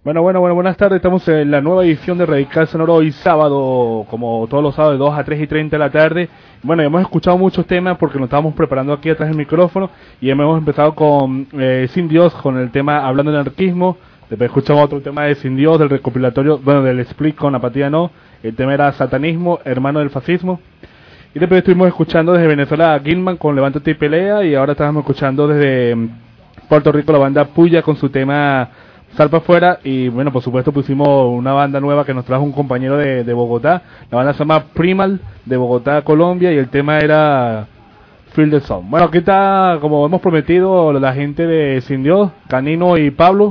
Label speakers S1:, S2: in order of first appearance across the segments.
S1: Bueno, buenas tardes. Estamos en la nueva edición de Radical Sonoro hoy sábado, como todos los sábados, de 2 a 3 y 30 de la tarde. Bueno, hemos escuchado muchos temas porque nos estábamos preparando aquí atrás del micrófono y hemos empezado con Sin Dios, con el tema Hablando de Anarquismo. Después escuchamos otro tema de Sin Dios, del recopilatorio, bueno, del split con Apatía No. El tema era Satanismo, Hermano del Fascismo. Y después estuvimos escuchando desde Venezuela a Gilman con Levántate y Pelea, y ahora estábamos escuchando desde Puerto Rico la banda Puya con su tema Sal para Afuera. Y bueno, por supuesto pusimos una banda nueva que nos trajo un compañero de Bogotá. La banda se llama Primal, de Bogotá, Colombia, y el tema era Feel the Song. Bueno, aquí está, como hemos prometido, la gente de Sin Dios, Canino y Pablo.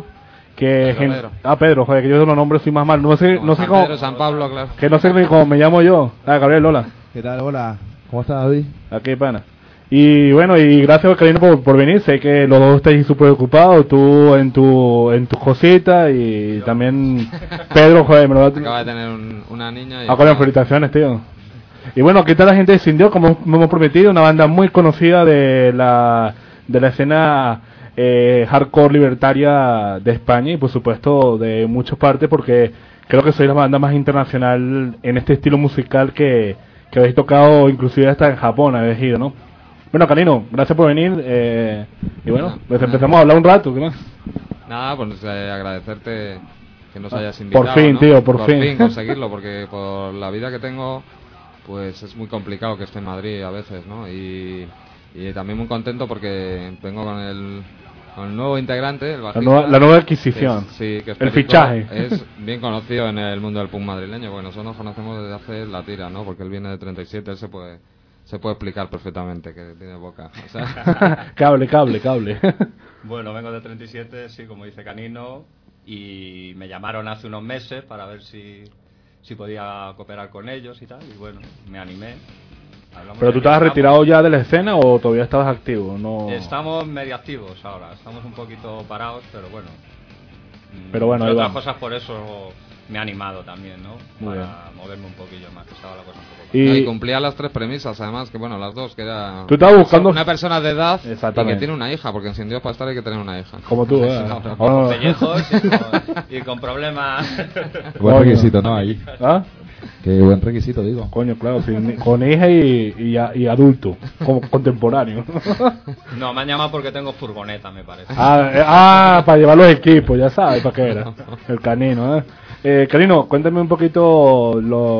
S1: Pedro, joder, que yo de los nombres soy más mal. No sé cómo.
S2: Pedro, San Pablo, claro.
S1: Que no sé ni cómo me llamo yo. Gabriel, hola.
S3: ¿Qué tal? Hola. ¿Cómo estás, David?
S1: Aquí, pana. Y bueno, y gracias, Karina, por venir. Sé que los dos estáis súper ocupados. Tú en tus cositas y también Pedro, joder, me lo
S2: acaba de tener una niña.
S1: Con las felicitaciones, tío. Y bueno, ¿qué tal la gente de Sin Dios? Como hemos prometido, una banda muy conocida de la escena hardcore libertaria de España y por supuesto de muchas partes, porque creo que soy la banda más internacional en este estilo musical que habéis tocado, inclusive hasta en Japón habéis ido, ¿no? Bueno, Canino, gracias por venir y bueno, pues empezamos a hablar un rato, ¿qué más?
S2: Nada, pues agradecerte que nos hayas invitado.
S1: Por fin,
S2: ¿no?
S1: tío, por fin
S2: conseguirlo, porque por la vida que tengo pues es muy complicado que esté en Madrid a veces, ¿no? Y también muy contento porque vengo con el nuevo integrante, el bajista,
S1: la nueva adquisición,
S2: que es
S1: el fichaje.
S2: Es bien conocido en el mundo del punk madrileño, porque nosotros nos conocemos desde hace la tira, ¿no? Porque él viene de 37, él se puede explicar perfectamente, que tiene boca. O sea...
S1: cable.
S4: Bueno, vengo de 37, sí, como dice Canino, y me llamaron hace unos meses para ver si podía cooperar con ellos y tal, y bueno, me animé.
S1: ¿Pero tú estabas retirado ya de la escena o todavía estabas activo? No.
S4: Estamos medio activos ahora, estamos un poquito parados, pero bueno.
S1: Pero bueno,
S4: otras cosas, por eso me ha animado también, ¿no?
S1: Muy
S4: para
S1: bien.
S4: moverme un poquillo más, que estaba la cosa un poco.
S2: Y cumplía las tres premisas, además, que bueno, las dos, que era...
S1: Tú estabas buscando
S2: una persona de edad y que
S1: Exactamente.
S2: tiene una hija, porque en Sin Dios para estar hay que tener una hija.
S1: Como tú,
S4: Con pellejos y con problemas.
S3: Buen requisito, ¿no? Ahí.
S1: ¿Ah?
S3: Qué buen requisito, digo.
S1: Coño, claro, sí, con hija y adulto, como contemporáneo.
S4: No, me han llamado porque tengo furgoneta, me parece.
S1: Para llevar los equipos, ya sabes para qué era. El Canino, Canino, cuéntame un poquito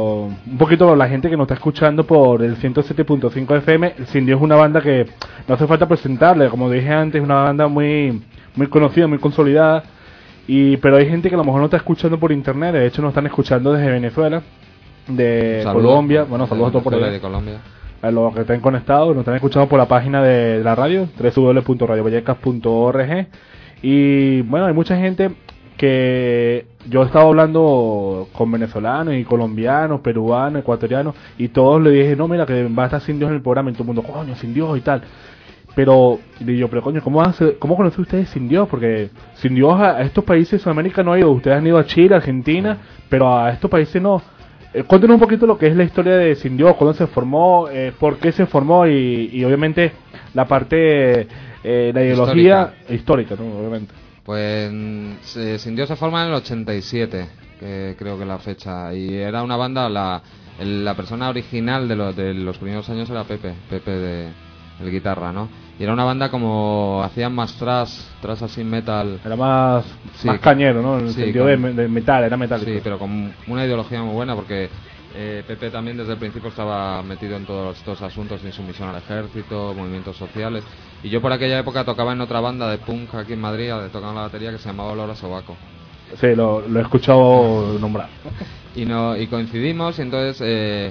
S1: la gente que nos está escuchando por el 107.5 FM. Sin Dios es una banda que no hace falta presentarle, como dije antes, es una banda muy conocida, muy consolidada. Pero hay gente que a lo mejor no está escuchando por internet, de hecho nos están escuchando desde Venezuela, de Colombia, bueno, saludos a todos por ahí,
S2: de Colombia,
S1: a los que estén conectados, nos están escuchando por la página de la radio, www.radiovallecas.org. Y bueno, hay mucha gente que yo he estado hablando con venezolanos y colombianos, peruanos, ecuatorianos, y todos le dije, no, mira, que va a estar Sin Dios en el programa, y todo el mundo, coño, Sin Dios y tal. Pero coño, ¿cómo conocen ustedes Sin Dios? Porque Sin Dios a estos países de Sudamérica no ha ido. Ustedes han ido a Chile, Argentina, pero a estos países no. Cuéntenos un poquito lo que es la historia de Sin Dios, cuándo se formó, por qué se formó y obviamente la parte, la ideología histórica, ¿no? Obviamente.
S2: Pues Sin Dios se forma en el 87, que creo que la fecha, y era una banda, la persona original de los primeros años era Pepe el guitarra, ¿no? Y era una banda como hacían más thrash así metal.
S1: Era más cañero, ¿no? En el sentido de metal, era metálico.
S2: Sí, pero con una ideología muy buena porque Pepe también desde el principio estaba metido en todos estos asuntos de insumisión al ejército, movimientos sociales. Y yo por aquella época tocaba en otra banda de punk aquí en Madrid, tocaba la batería que se llamaba Olor a Sobaco.
S1: Sí, lo he escuchado nombrar.
S2: Y coincidimos y entonces...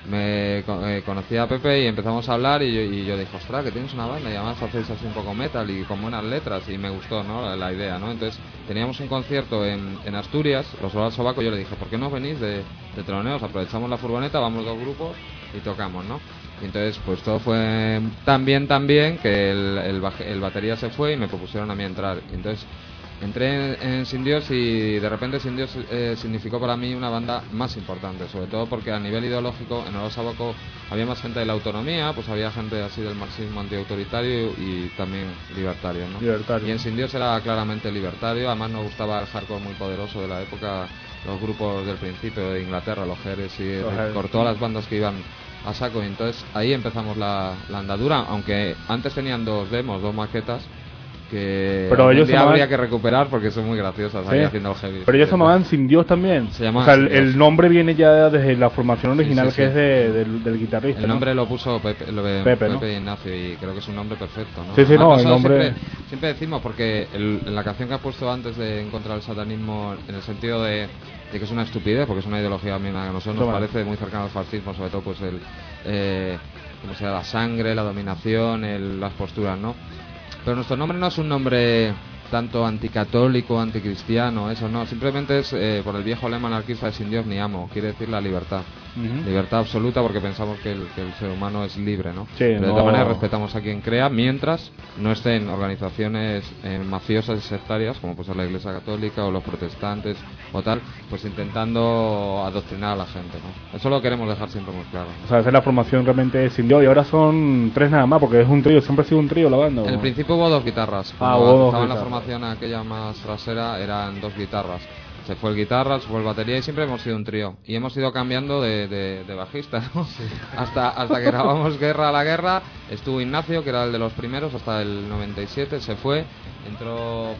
S2: conocí a Pepe y empezamos a hablar y yo dije, ostras, que tienes una banda y además hacéis así un poco metal y con buenas letras, y me gustó, ¿no? la idea, ¿no? Entonces teníamos un concierto en Asturias, los Olor al Sobaco, y yo le dije, ¿por qué no venís de teloneos? Aprovechamos la furgoneta, vamos dos grupos y tocamos, ¿no? Y entonces pues todo fue tan bien que el batería se fue y me propusieron a mí entrar, y entonces Entré en Sin Dios y de repente Sin Dios significó para mí una banda más importante, sobre todo porque a nivel ideológico en Oro Sábaco había más gente de la autonomía, pues había gente así del marxismo antiautoritario y también libertario, ¿no?
S1: Libertario.
S2: Y en Sin Dios era claramente libertario, además nos gustaba el hardcore muy poderoso de la época, los grupos del principio de Inglaterra, los Jerez y por todas las bandas que iban a saco, y entonces ahí empezamos la andadura, aunque antes tenían 2 demos, 2 maquetas que
S1: pero ellos
S2: habría que recuperar porque son muy graciosas,
S1: sí,
S2: ahí haciendo el heavy.
S1: Pero ellos se llamaban Sin Dios también.
S2: Se llamaban
S1: o sea,
S2: Sin Dios.
S1: El nombre viene ya desde la formación original,
S2: sí,
S1: que es del guitarrista.
S2: El nombre
S1: ¿no?
S2: lo puso Pepe,
S1: ¿no?
S2: y Ignacio, y creo que es un nombre perfecto, ¿no?
S1: Sí, sí,
S2: además,
S1: no, el nombre...
S2: siempre decimos, porque en la canción que ha puesto antes de encontrar el satanismo, en el sentido de que es una estupidez, porque es una ideología a nosotros nos parece muy cercana al fascismo, sobre todo pues como sea, la sangre, la dominación, las posturas, ¿no? Pero nuestro nombre no es un nombre tanto anticatólico, anticristiano, eso no, simplemente es por el viejo lema anarquista de Sin Dios ni amo, quiere decir la libertad. Libertad absoluta, porque pensamos que el ser humano es libre, ¿no?
S1: Sí,
S2: pero de todas maneras respetamos a quien crea mientras no estén organizaciones mafiosas y sectarias, como puede ser la Iglesia Católica o los protestantes o tal, pues intentando adoctrinar a la gente, ¿no? Eso lo queremos dejar siempre muy claro, ¿no?
S1: O sea, esa es la formación realmente Sin Dios, y ahora son 3 nada más, porque es un trío, siempre ha sido un trío la banda.
S2: En el principio hubo 2 guitarras.
S1: Cuando
S2: estaba en la formación aquella más trasera, eran 2 guitarras. Se fue el guitarra, se fue el batería y siempre hemos sido un trío. Y hemos ido cambiando de bajista, ¿no? Sí. Hasta que grabamos Guerra a la Guerra, estuvo Ignacio, que era el de los primeros, hasta el 97, se fue. Entró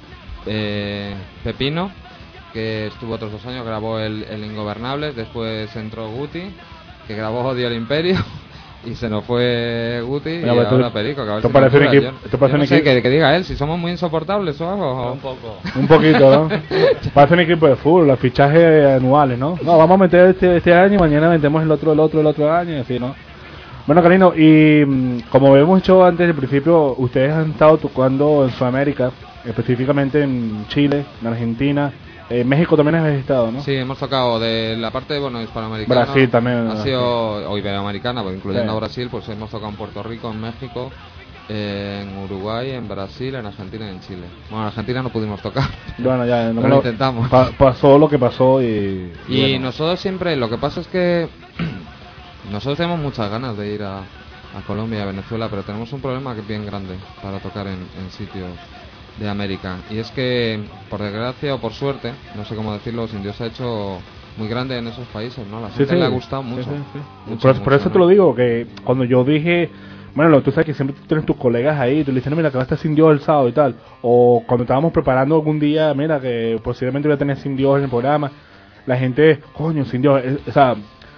S2: Pepino, que estuvo otros 2 años, grabó el Ingobernables. Después entró Guti, que grabó Odio al Imperio. Y se nos fue Guti y ahora Perico, que a ver
S1: esto parece un equipo. Yo
S2: no sé que diga él, si somos muy insoportables o algo.
S4: Un poco.
S1: Un poquito, ¿no? Parece un equipo de fútbol, los fichajes anuales, ¿no? No, vamos a meter este año y mañana metemos el otro año y así, ¿no? Bueno, Canino, y como hemos dicho antes del principio, ustedes han estado tocando en Sudamérica, específicamente en Chile, en Argentina. México también has estado, ¿no?
S2: Sí, hemos tocado de la parte hispanoamericana.
S1: Brasil también.
S2: Ha sido, o iberoamericana, pues, incluyendo a Brasil, pues hemos tocado en Puerto Rico, en México, en Uruguay, en Brasil, en Argentina y en Chile. Bueno, en Argentina no pudimos tocar.
S1: Bueno, ya
S2: no lo intentamos.
S1: Pasó lo que pasó y
S2: bueno. Nosotros siempre, lo que pasa es que nosotros tenemos muchas ganas de ir a Colombia y a Venezuela, pero tenemos un problema que es bien grande para tocar en sitios de América, y es que por desgracia o por suerte, no sé cómo decirlo, Sin Dios se ha hecho muy grande en esos países, ¿no? La gente le ha gustado mucho.
S1: Por eso te lo digo, que cuando yo dije, bueno, tú sabes que siempre tienes tus colegas ahí, tú le dices, mira, que va a estar Sin Dios el sábado y tal, o cuando estábamos preparando algún día, mira, que posiblemente voy a tener Sin Dios en el programa, la gente, coño, Sin Dios, o sea,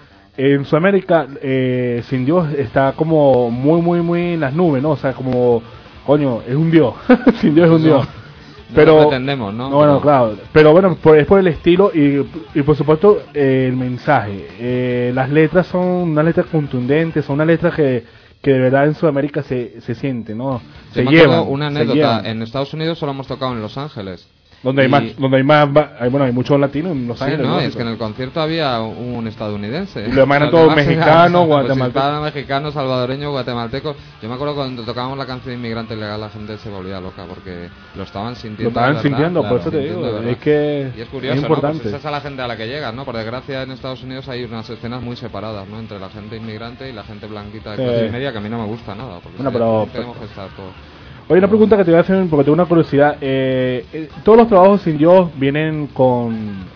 S1: en Sudamérica Sin Dios está como muy en las nubes, ¿no? O sea, como... Coño, es un dios. Sin Dios es un dios.
S2: Pero no pretendemos, ¿no?
S1: Bueno, claro. Pero bueno, es por el estilo y por supuesto el mensaje. Las letras son unas letras contundentes, son unas letras que de verdad en Sudamérica se siente, ¿no? Se llevan.
S2: Una anécdota. En Estados Unidos solo hemos tocado en Los Ángeles.
S1: Donde hay muchos latinos en Los Ángeles.
S2: No, es que en el concierto había un estadounidense.
S1: Y lo demás eran todos mexicanos,
S2: guatemaltecos. Mexicanos, salvadoreños, guatemaltecos. Yo me acuerdo cuando tocábamos la canción Inmigrante Ilegal, la gente se volvía loca porque lo estaban sintiendo.
S1: Por eso te digo. Es que
S2: y es curioso,
S1: es importante.
S2: ¿no? Pues esa es la gente a la que llegas, ¿no? Por desgracia en Estados Unidos hay unas escenas muy separadas, ¿no? Entre la gente inmigrante y la gente blanquita de clase media, que a mí no me gusta nada. Porque tenemos que estar todos.
S1: Oye, una pregunta que te voy a hacer porque tengo una curiosidad. Todos los trabajos Sin Dios vienen con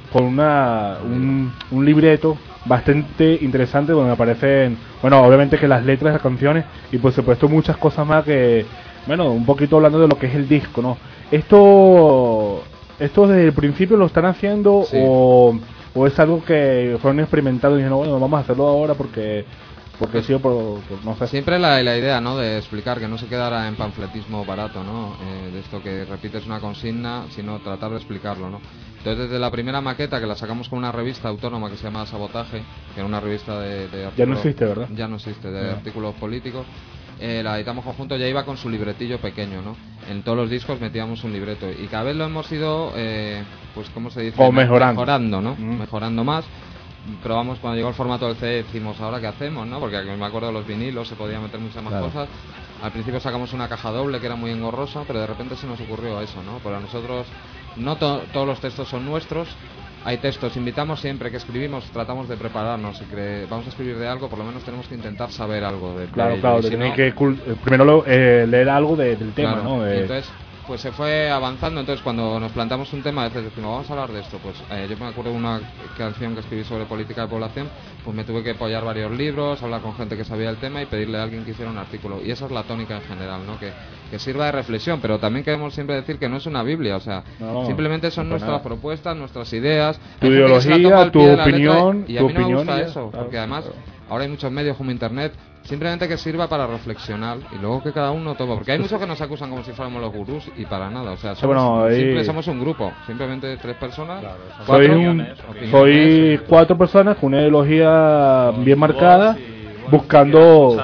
S1: un libreto bastante interesante donde aparecen, bueno, obviamente que las letras de las canciones y por supuesto muchas cosas más que, bueno, un poquito hablando de lo que es el disco, ¿no? ¿Esto desde el principio lo están haciendo o es algo que fueron experimentando y dijeron, bueno, vamos a hacerlo ahora porque sí o por no sé?
S2: Siempre la idea, ¿no? De explicar, que no se quedara en panfletismo barato, ¿no? De esto que repites una consigna, sino tratar de explicarlo, ¿no? Entonces, desde la primera maqueta, que la sacamos con una revista autónoma que se llama Sabotaje, que era una revista de artículos...
S1: Ya no existe, ¿verdad?
S2: Ya no existe, de artículos políticos. La editamos conjunto, ya iba con su libretillo pequeño, ¿no? En todos los discos metíamos un libreto y cada vez lo hemos ido, pues, ¿cómo se dice?
S1: O mejorando,
S2: ¿no? Mejorando más. Probamos cuando llegó el formato del CD, decimos, ¿ahora qué hacemos? ¿No? Porque me acuerdo de los vinilos, se podía meter muchas más cosas. Al principio sacamos una caja doble que era muy engorrosa, pero de repente se nos ocurrió eso, ¿no? Para nosotros no todos los textos son nuestros. Hay textos, invitamos siempre que escribimos, tratamos de prepararnos. Si vamos a escribir de algo, por lo menos tenemos que intentar saber algo de
S1: Claro,
S2: ello.
S1: claro,
S2: Y si
S1: tienen
S2: no,
S1: que primero leer algo del tema,
S2: claro,
S1: ¿no?
S2: y entonces, pues se fue avanzando. Entonces, cuando nos plantamos un tema, a veces decimos, vamos a hablar de esto. Pues yo me acuerdo de una canción que escribí sobre política de población, pues me tuve que apoyar varios libros, hablar con gente que sabía el tema y pedirle a alguien que hiciera un artículo. Y esa es la tónica en general, ¿no? Que sirva de reflexión, pero también queremos siempre decir que no es una Biblia, o sea, simplemente son nuestras propuestas, nuestras ideas,
S1: tu ideología, tu opinión,
S2: y a mí no me gusta eso, porque además ahora hay muchos medios como internet, simplemente que sirva para reflexionar y luego que cada uno toma, porque hay muchos que nos acusan como si fuéramos los gurús y para nada, o sea, somos un grupo, simplemente 3 personas,
S1: soy 4 personas con una ideología bien marcada, buscando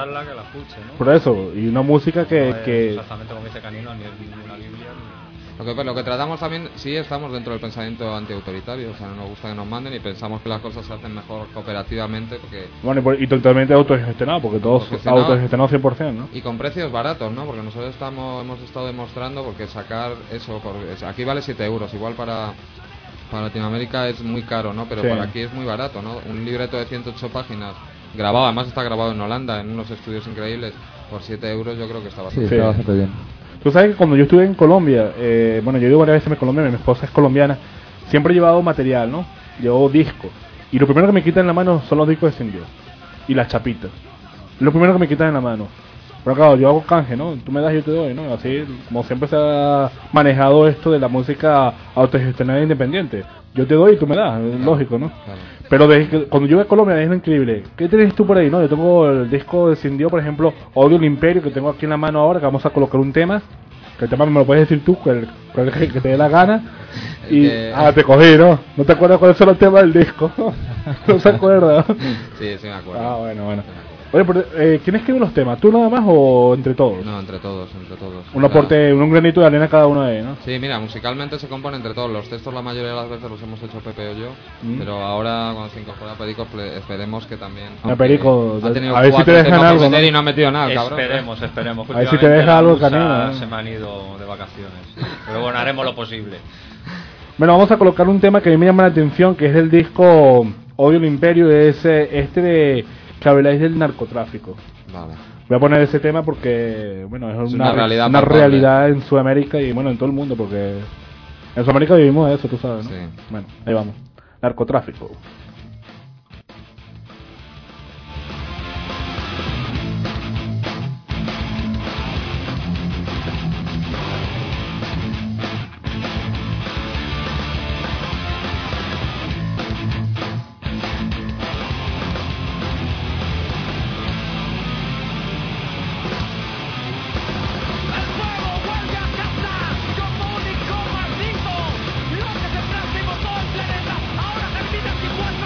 S1: por eso, y una música que
S4: exactamente como dice Canino, ni es ninguna Biblia.
S2: Lo que tratamos también, sí estamos dentro del pensamiento antiautoritario, o sea, no nos gusta que nos manden y pensamos que las cosas se hacen mejor cooperativamente, porque...
S1: Bueno, y totalmente autogestionado, porque todos autogestionados 100%, ¿no?
S2: Y con precios baratos, ¿no? Porque nosotros hemos estado demostrando, porque sacar eso, aquí vale 7 euros, igual para Latinoamérica es muy caro, ¿no? Pero para aquí es muy barato, ¿no? Un libreto de 108 páginas grabado, además está grabado en Holanda, en unos estudios increíbles, por 7 euros yo creo que está bastante
S3: bien.
S1: Tú sabes que cuando yo estuve en Colombia, bueno, yo he ido varias veces a Colombia, mi esposa es colombiana, siempre he llevado material, ¿no? Llevo discos, y lo primero que me quitan en la mano son los discos de Sin Dios, y las chapitas, lo primero que me quitan en la mano. Pero claro, yo hago canje, ¿no? Tú me das, yo te doy, ¿no? Así, como siempre se ha manejado esto de la música autogestionada e independiente. Yo te doy y tú me das, es lógico, ¿no? Claro. Pero cuando yo voy a Colombia es increíble. ¿Qué tienes tú por ahí, no? Yo tengo el disco de Sin Dios, por ejemplo, Odio el Imperio, que tengo aquí en la mano ahora, que vamos a colocar un tema. Que el tema me lo puedes decir tú, que te dé la gana. Y te cogí, ¿no? ¿No te acuerdas cuáles son los temas del disco? ¿No se acuerda?
S2: Sí, me acuerdo.
S1: Bueno. Oye, pero, ¿quién escribe los temas? ¿Tú nada más o entre todos?
S2: No, entre todos.
S1: Un aporte, un granito de arena cada uno de ellos, ¿no?
S2: Sí, mira, musicalmente se compone entre todos. Los textos la mayoría de las veces los hemos hecho Pepe o yo, pero ahora cuando se incorpora Perico esperemos que también...
S1: Perico,
S2: a ver si te dejan algo, ¿no? Y no ha metido nada, cabrón.
S4: Esperemos.
S1: A ver si te deja algo, Canino.
S4: Se me han ido de vacaciones. Pero bueno, haremos lo posible.
S1: Bueno, vamos a colocar un tema que a mí me llama la atención, que es del disco Odio el Imperio, es de... que habláis del narcotráfico.
S2: Vale.
S1: Voy a poner ese tema porque, bueno, es una
S2: realidad
S1: en Sudamérica y, bueno, en todo el mundo, porque en Sudamérica vivimos eso, tú sabes, ¿no?
S2: Sí.
S1: Bueno, ahí vamos. Narcotráfico.
S5: Lo que sembraste vos todo el planeta ahora termina igual.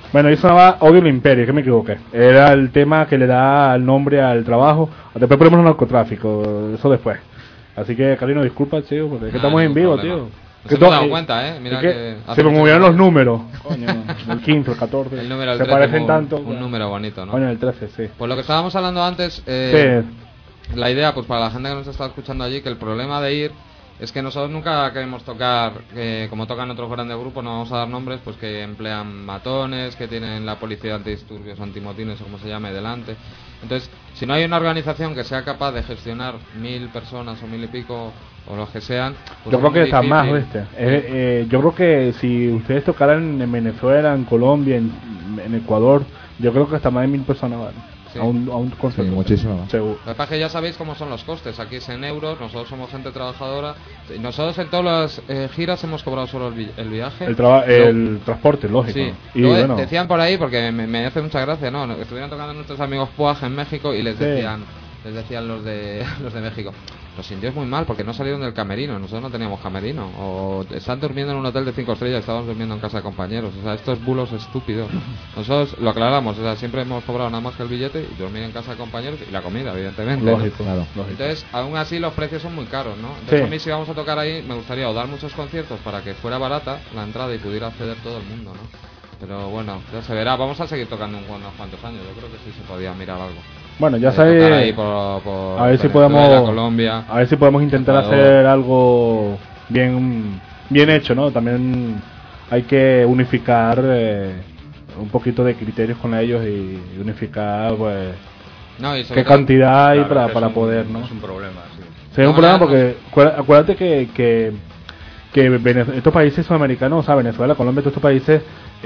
S1: Bueno, eso sonaba Odio al Imperio, que me equivoqué. Era el tema que le da el nombre al trabajo. Después ponemos el narcotráfico, eso después. Así que, Carino, disculpa, tío, porque es que estamos en vivo,
S2: problema.
S1: tío.
S2: Nos hemos dado cuenta, Mira que
S1: se me movieron los números. Coño, el 15, el 14.
S2: El número, el
S1: se
S2: 13,
S1: parecen tanto.
S2: Un número bonito, ¿no?
S1: Coño, el 13, sí.
S2: Pues lo que estábamos hablando antes,
S1: Sí.
S2: la idea, pues para la gente que nos está escuchando allí, que el problema de ir es que nosotros nunca queremos tocar, como tocan otros grandes grupos, no vamos a dar nombres, pues que emplean matones, que tienen la policía antidisturbios, antimotines o como se llame delante. Entonces, si no hay una organización que sea capaz de gestionar 1000 personas o 1000 y pico o los que sean, pues
S1: yo creo que está
S2: difícil.
S1: más, ¿viste? Yo creo que si ustedes tocaran en Venezuela, en Colombia, en Ecuador, yo creo que hasta más de 1000 personas van.
S2: Sí.
S1: A un concierto.
S3: Sí, muchísimo más.
S1: Seguro.
S2: Lo que pasa es que ya sabéis cómo son los costes. Aquí es en euros, nosotros somos gente trabajadora. Y nosotros en todas las giras hemos cobrado solo el viaje.
S1: El transporte, lógico.
S2: Sí.
S1: Y
S2: Luego
S1: bueno,
S2: decían por ahí, porque me hace mucha gracia, ¿no? Estuvieron tocando nuestros amigos Puaj en México y les decían los de México, los indios muy mal porque no salieron del camerino, nosotros no teníamos camerino, o están durmiendo en un hotel de 5 estrellas, estábamos durmiendo en casa de compañeros, o sea, estos bulos estúpidos. Nosotros lo aclaramos, o sea, siempre hemos cobrado nada más que el billete y dormir en casa de compañeros y la comida, evidentemente.
S1: lógico,
S2: ¿no?
S1: claro, lógico.
S2: Entonces, aún así los precios son muy caros, ¿no? Entonces,
S1: Sí.
S2: a mí si vamos a tocar ahí, me gustaría o dar muchos conciertos para que fuera barata la entrada y pudiera acceder todo el mundo, ¿no? Pero bueno, ya se verá, vamos a seguir tocando unos cuantos años, yo creo que sí se podía mirar algo.
S1: Bueno, ya
S2: Tocar ahí
S1: sabes,
S2: por
S1: a ver si
S2: Venezuela,
S1: podemos,
S2: Colombia.
S1: a ver si podemos intentar
S2: Ecuador.
S1: hacer algo bien hecho, ¿no? También hay que unificar un poquito de criterios con ellos y unificar, pues,
S2: No, y sobre
S1: qué
S2: todo-
S1: cantidad hay
S4: Claro,
S1: para
S4: es
S1: poder, ¿no?
S4: Es un problema, sí.
S1: Sí, es un
S2: No,
S1: problema
S2: no,
S1: porque acuérdate que estos países sudamericanos, o sea, Venezuela, Colombia, todos estos países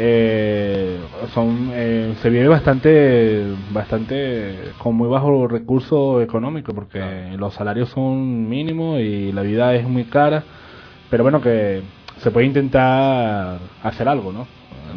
S1: se vive bastante con muy bajo recurso económico porque los salarios son mínimos y la vida es muy cara, pero bueno, que se puede intentar hacer algo, ¿no?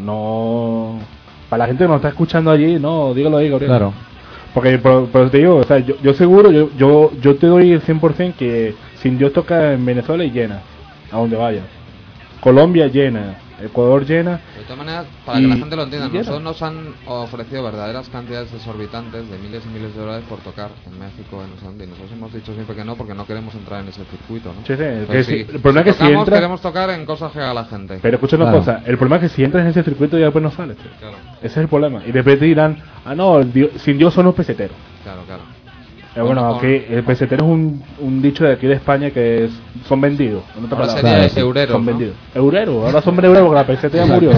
S1: No, para la gente que nos está escuchando allí, no, dígalo ahí, Gabriel.
S3: Claro.
S1: Porque pero te digo, o sea, yo seguro, yo te doy el 100% que Sin Dios toca en Venezuela y llena, a donde vaya. Colombia llena, Ecuador llena.
S2: De todas maneras, para que la
S1: Y-
S2: gente lo entienda,
S1: y ya
S2: nosotros nos han ofrecido verdaderas cantidades exorbitantes de miles y miles de dólares por tocar en México, en no sé dónde, y nosotros hemos dicho siempre que no porque no queremos entrar en ese circuito, ¿no?
S1: Sí, sí,
S2: Entonces,
S1: que
S2: si-
S1: el problema es que si
S2: tocamos,
S1: entras,
S2: queremos tocar en cosas que haga la gente.
S1: pero escucha una
S3: Claro.
S1: cosa, el problema es que si entras en ese circuito ya después no sales, tío.
S2: Claro,
S1: Ese es el problema. Y después te dirán, no, Sin Dios son los peseteros.
S2: claro, claro.
S1: Bueno, aquí el pesetero es un dicho de aquí de España que son vendidos. En otra
S2: Ahora
S1: palabra.
S2: sería
S3: Claro, sí.
S2: eurero,
S1: Son
S2: ¿no?
S1: vendidos. Eurero, ahora son eureros porque la peseta ya murió.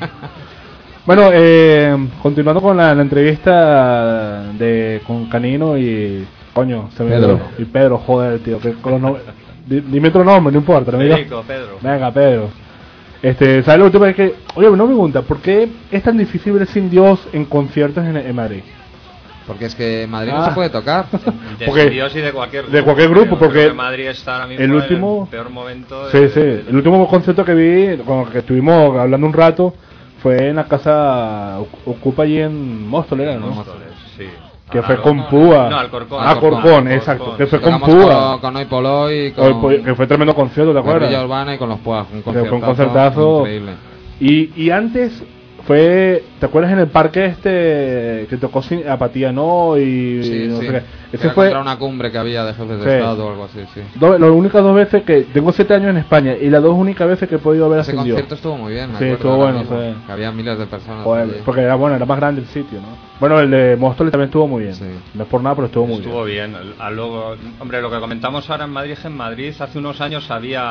S1: Bueno, continuando con la entrevista con Canino y coño, se me
S3: Pedro.
S1: y Pedro, joder, tío, que con los dime otro nombre, no importa, no me digas-
S4: Federico, Pedro.
S1: Venga, Pedro. ¿Sabes lo último? Es que, oye, una pregunta, ¿por qué es tan difícil ver Sin Dios en conciertos en Madrid?
S2: Porque es que en Madrid no
S1: Ah.
S2: se puede tocar.
S4: De
S1: Porque-
S4: Dios y de cualquier
S1: grupo,
S4: Creo
S1: porque
S4: que Madrid está ahora mismo
S1: el último-
S4: en el peor momento.
S1: Sí, sí. El último concierto que vi, con el que estuvimos hablando un rato, fue en la casa Ocupa allí en Móstoles, ¿era, ¿no?
S4: Móstoles, sí.
S1: Que
S4: Ah,
S1: fue
S4: no,
S1: con
S4: no,
S1: Púa.
S4: No, Alcorcón.
S1: Alcorcón, exacto. Que fue con
S2: Tocamos
S1: Púa.
S2: con Hoy Polo y
S1: Que fue tremendo concierto, ¿te
S2: Guerrilla
S1: acuerdas?
S2: Urbana y con los Puas. Un
S1: fue un concertazo.
S2: increíble.
S1: Y antes fue, ¿te acuerdas en el parque que tocó Apatía No? Y
S2: Sí,
S1: no
S2: sí.
S1: sé qué.
S2: Que
S1: Ese
S2: era
S1: fue
S2: contra una cumbre que había de jefes de
S1: Sí.
S2: Estado o algo así, sí.
S1: las únicas 2 veces que tengo 7 años en España y las 2 únicas veces que he podido ver a
S2: Ese
S1: Sin Dios.
S2: concierto estuvo muy bien, me
S1: Sí,
S2: acuerdo
S1: estuvo
S2: ahora
S1: bueno,
S2: mismo,
S1: sí.
S2: que había miles de personas
S1: Joder,
S2: allí.
S1: porque era más grande el sitio, ¿no? Bueno, el de Móstoles también estuvo muy bien.
S2: Sí.
S1: No es por nada, pero estuvo muy
S4: Estuvo
S1: bien.
S4: bien. Luego, hombre, lo que comentamos ahora en Madrid, es que en Madrid hace unos años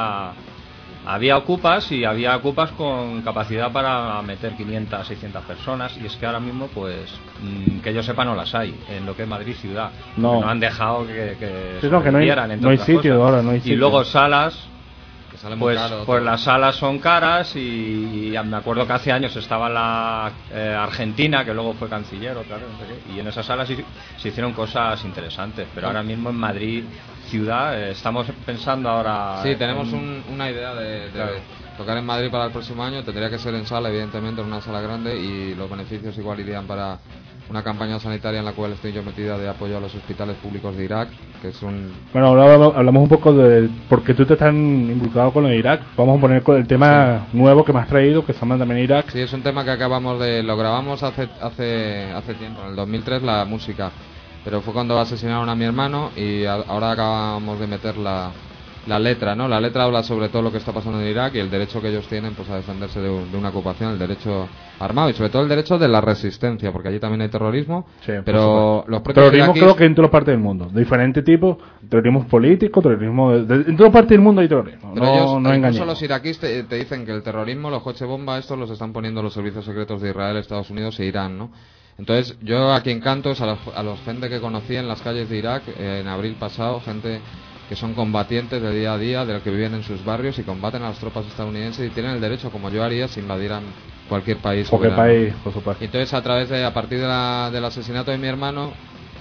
S4: había ocupas y había ocupas con capacidad para meter 500, 600 personas y es que ahora mismo, pues, que yo sepa, no las hay en lo que es Madrid ciudad.
S1: No.
S4: Porque no han dejado que
S1: Sí, no, que no hay-
S4: sobrevivieran, entre
S1: no hay
S4: otras
S1: sitio
S4: cosas.
S1: ahora, no hay
S4: Y
S1: sitio.
S4: luego salas,
S2: Que sale muy
S4: pues,
S2: caro,
S4: pues
S2: todo.
S4: las salas son caras y me acuerdo que hace años estaba la Argentina, que luego fue canciller otra vez, no sé qué, y en esas salas se hicieron cosas interesantes, pero ahora mismo en Madrid ciudad estamos pensando ahora...
S2: Sí, tenemos
S4: en-
S2: una idea de
S4: Claro.
S2: tocar en Madrid para el próximo año. Tendría que ser en sala, evidentemente, en una sala grande, y los beneficios igual irían para una campaña sanitaria en la cual estoy yo metida de apoyo a los hospitales públicos de Irak, que es un...
S1: Bueno, ahora hablamos un poco de por qué tú te estás involucrado con lo de Irak. Vamos a poner con el tema nuevo que me has traído, que se llama también Irak.
S2: Sí, es un tema que lo grabamos hace tiempo, en el 2003, la música, pero fue cuando asesinaron a mi hermano y ahora acabamos de meter la letra, ¿no? La letra habla sobre todo lo que está pasando en Irak y el derecho que ellos tienen, pues, a defenderse de una ocupación, el derecho armado y sobre todo el derecho de la resistencia, porque allí también hay terrorismo,
S1: Sí,
S2: pero los propios
S1: terrorismo
S2: iraquíes...
S1: creo que en todas partes del mundo, de diferentes tipos, terrorismo político, terrorismo... en todas partes del mundo hay terrorismo,
S2: Pero
S1: no
S2: ellos, incluso
S1: engañemos.
S2: los iraquíes te dicen que el terrorismo, los coches bomba, estos los están poniendo los servicios secretos de Israel, Estados Unidos e Irán, ¿no? Entonces, yo a quien canto es a los gente que conocí en las calles de Irak en abril pasado, gente que son combatientes de día a día, de los que viven en sus barrios y combaten a las tropas estadounidenses y tienen el derecho, como yo haría, si invadieran cualquier país.
S1: Cualquier país, por supuesto.
S2: Y entonces, a partir del asesinato de mi hermano,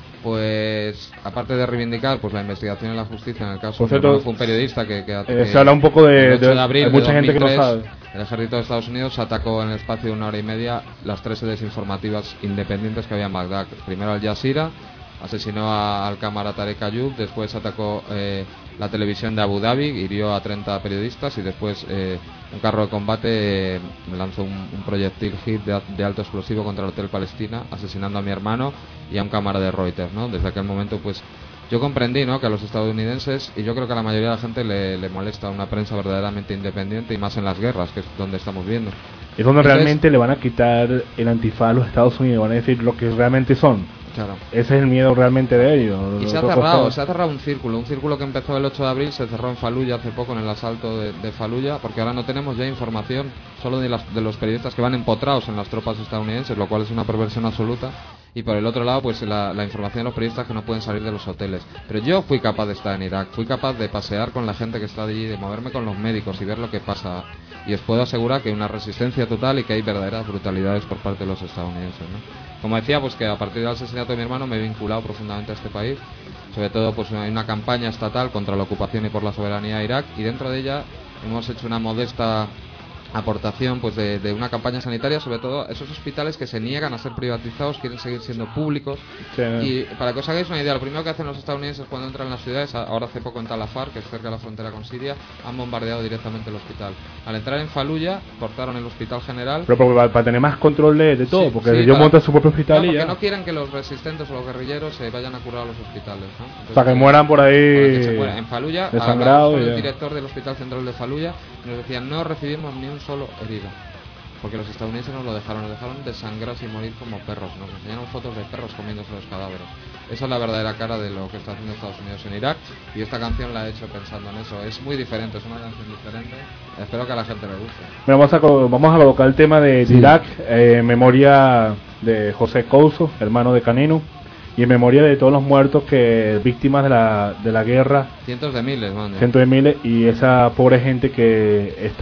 S2: pues, aparte de reivindicar pues la investigación y la justicia en el caso,
S1: Por cierto,
S2: fue un periodista que
S1: se habla un poco
S2: el 8 de abril
S1: hay
S2: de
S1: mucha gente que no
S2: 2003,
S1: sabe.
S2: el ejército de Estados Unidos atacó en el espacio de 1 hora y media las 3 sedes informativas independientes que había en Bagdad. Primero Al Jazeera, asesinó al cámara Tarek Ayub, después atacó la televisión de Abu Dhabi, hirió a 30 periodistas y después un carro de combate lanzó un proyectil hit de alto explosivo contra el Hotel Palestina, asesinando a mi hermano y a un cámara de Reuters, ¿no? Desde aquel momento, pues, yo comprendí, ¿no?, que a los estadounidenses, y yo creo que a la mayoría de la gente le molesta una prensa verdaderamente independiente, y más en las guerras, que es donde estamos viendo.
S1: Es donde
S2: Entonces,
S1: realmente le van a quitar el antifaz a los Estados Unidos, van a decir lo que realmente son.
S2: Claro.
S1: Ese es el miedo realmente de ellos.
S2: Y se ha cerrado un círculo que empezó el 8 de abril, se cerró en Faluya hace poco, en el asalto de Faluya, porque ahora no tenemos ya información solo de los periodistas que van empotrados en las tropas estadounidenses, lo cual es una perversión absoluta, y por el otro lado, pues la información de los periodistas que no pueden salir de los hoteles. Pero yo fui capaz de estar en Irak, fui capaz de pasear con la gente que está allí, de moverme con los médicos y ver lo que pasa, y os puedo asegurar que hay una resistencia total y que hay verdaderas brutalidades por parte de los estadounidenses, ¿no? Como decía, pues que a partir del asesinato de mi hermano me he vinculado profundamente a este país. Sobre todo, pues hay una campaña estatal contra la ocupación y por la soberanía de Irak, y dentro de ella hemos hecho una modesta aportación, pues, de una campaña sanitaria, sobre todo esos hospitales que se niegan a ser privatizados, quieren seguir siendo públicos.
S1: Sí.
S2: Y para que os hagáis una idea, lo primero que hacen los estadounidenses cuando entran en las ciudades, ahora hace poco en Tal Afar, que es cerca de la frontera con Siria, han bombardeado directamente el hospital. Al entrar en Faluya, cortaron el hospital general.
S1: Pero para tener más control de todo,
S2: Sí,
S1: porque
S2: sí,
S1: ellos montan su propio hospital y
S2: porque
S1: ya.
S2: no quieren que los resistentes o los guerrilleros se vayan a curar a los hospitales, ¿no? Entonces,
S1: O sea, que mueran por
S2: para que
S1: ahí
S2: se mueran. En Faluya,
S1: desangrados.
S2: hablamos con
S1: y
S2: el
S1: ya.
S2: director del Hospital Central de Faluya, y nos decían, no recibimos ni un solo herido, porque los estadounidenses nos dejaron desangrados y morir como perros. Nos enseñaron fotos de perros comiéndose los cadáveres. Esa es la verdadera cara de lo que está haciendo Estados Unidos en Irak, y esta canción la he hecho pensando en eso. Es muy diferente, es una canción diferente. Espero que a la gente le guste.
S1: Bueno, vamos a colocar el tema de Irak, en memoria de José Couso, hermano de Canino, y en memoria de todos los muertos víctimas de la guerra,
S2: Cientos de miles, man.
S1: cientos de miles, y esa pobre gente que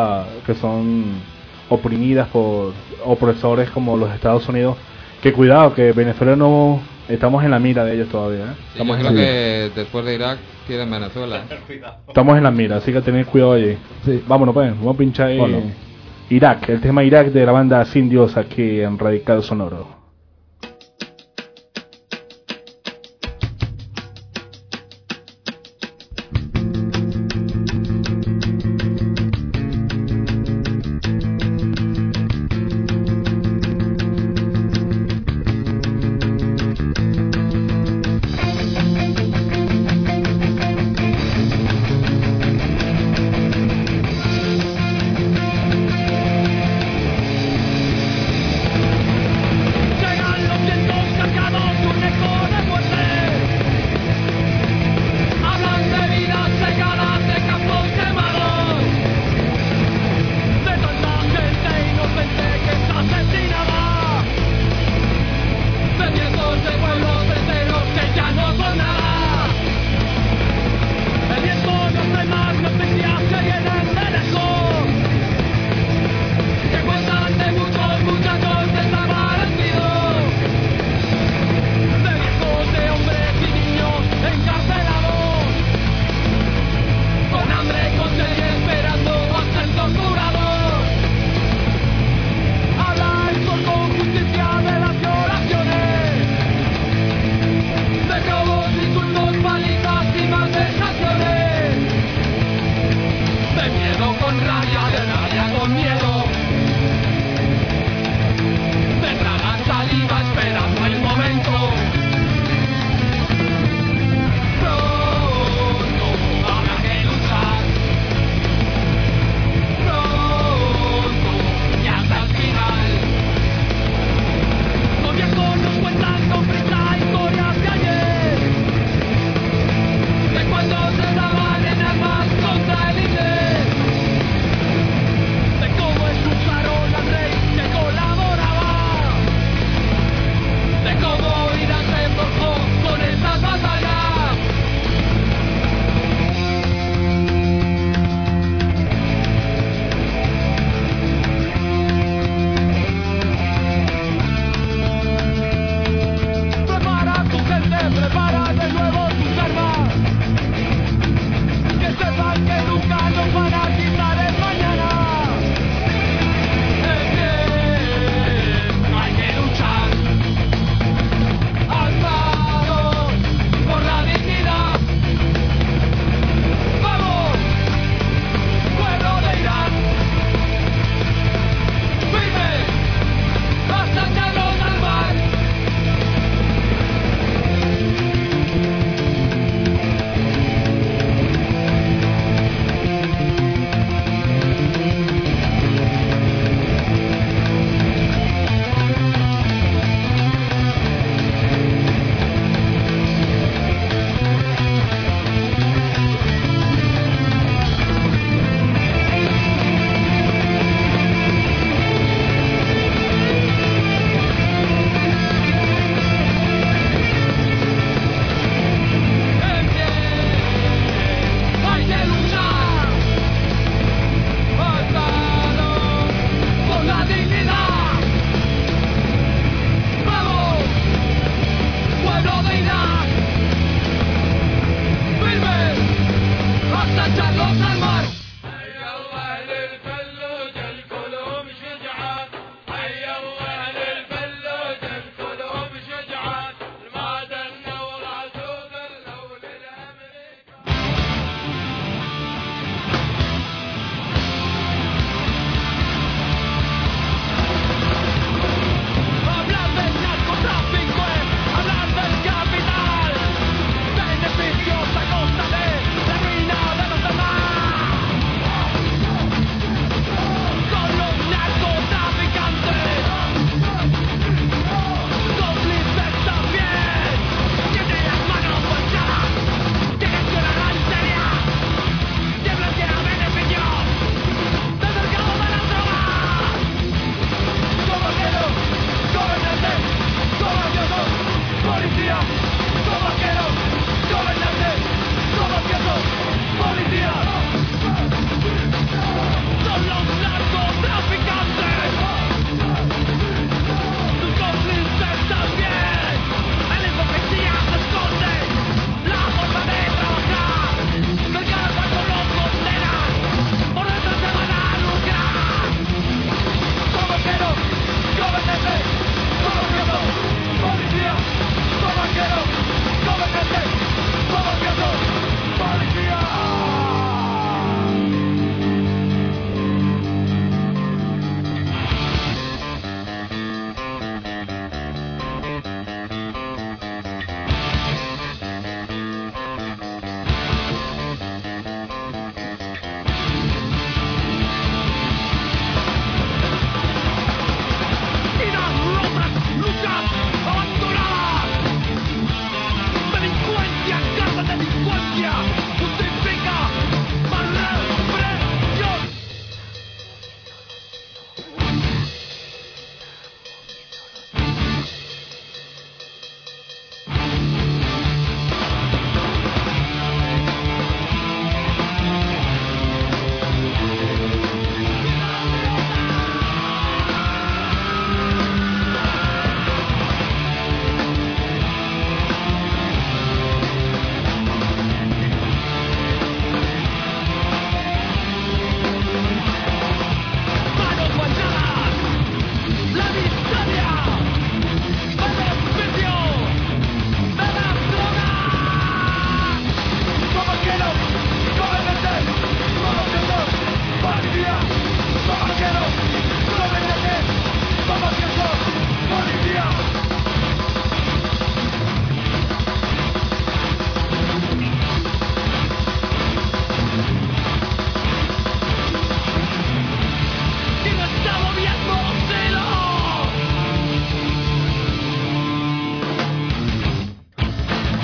S1: son oprimidas por opresores como los Estados Unidos, que cuidado, que Venezuela no estamos en la mira de ellos todavía, ¿eh?
S2: Sí, yo creo que después de Irak quieren Venezuela.
S1: Estamos en la mira, así que tened cuidado allí.
S3: Sí.
S1: Vámonos, pues, vamos a pinchar ahí.
S3: Bueno.
S1: Irak, el tema Irak de la banda Sin Dios aquí en Radical Sonoro.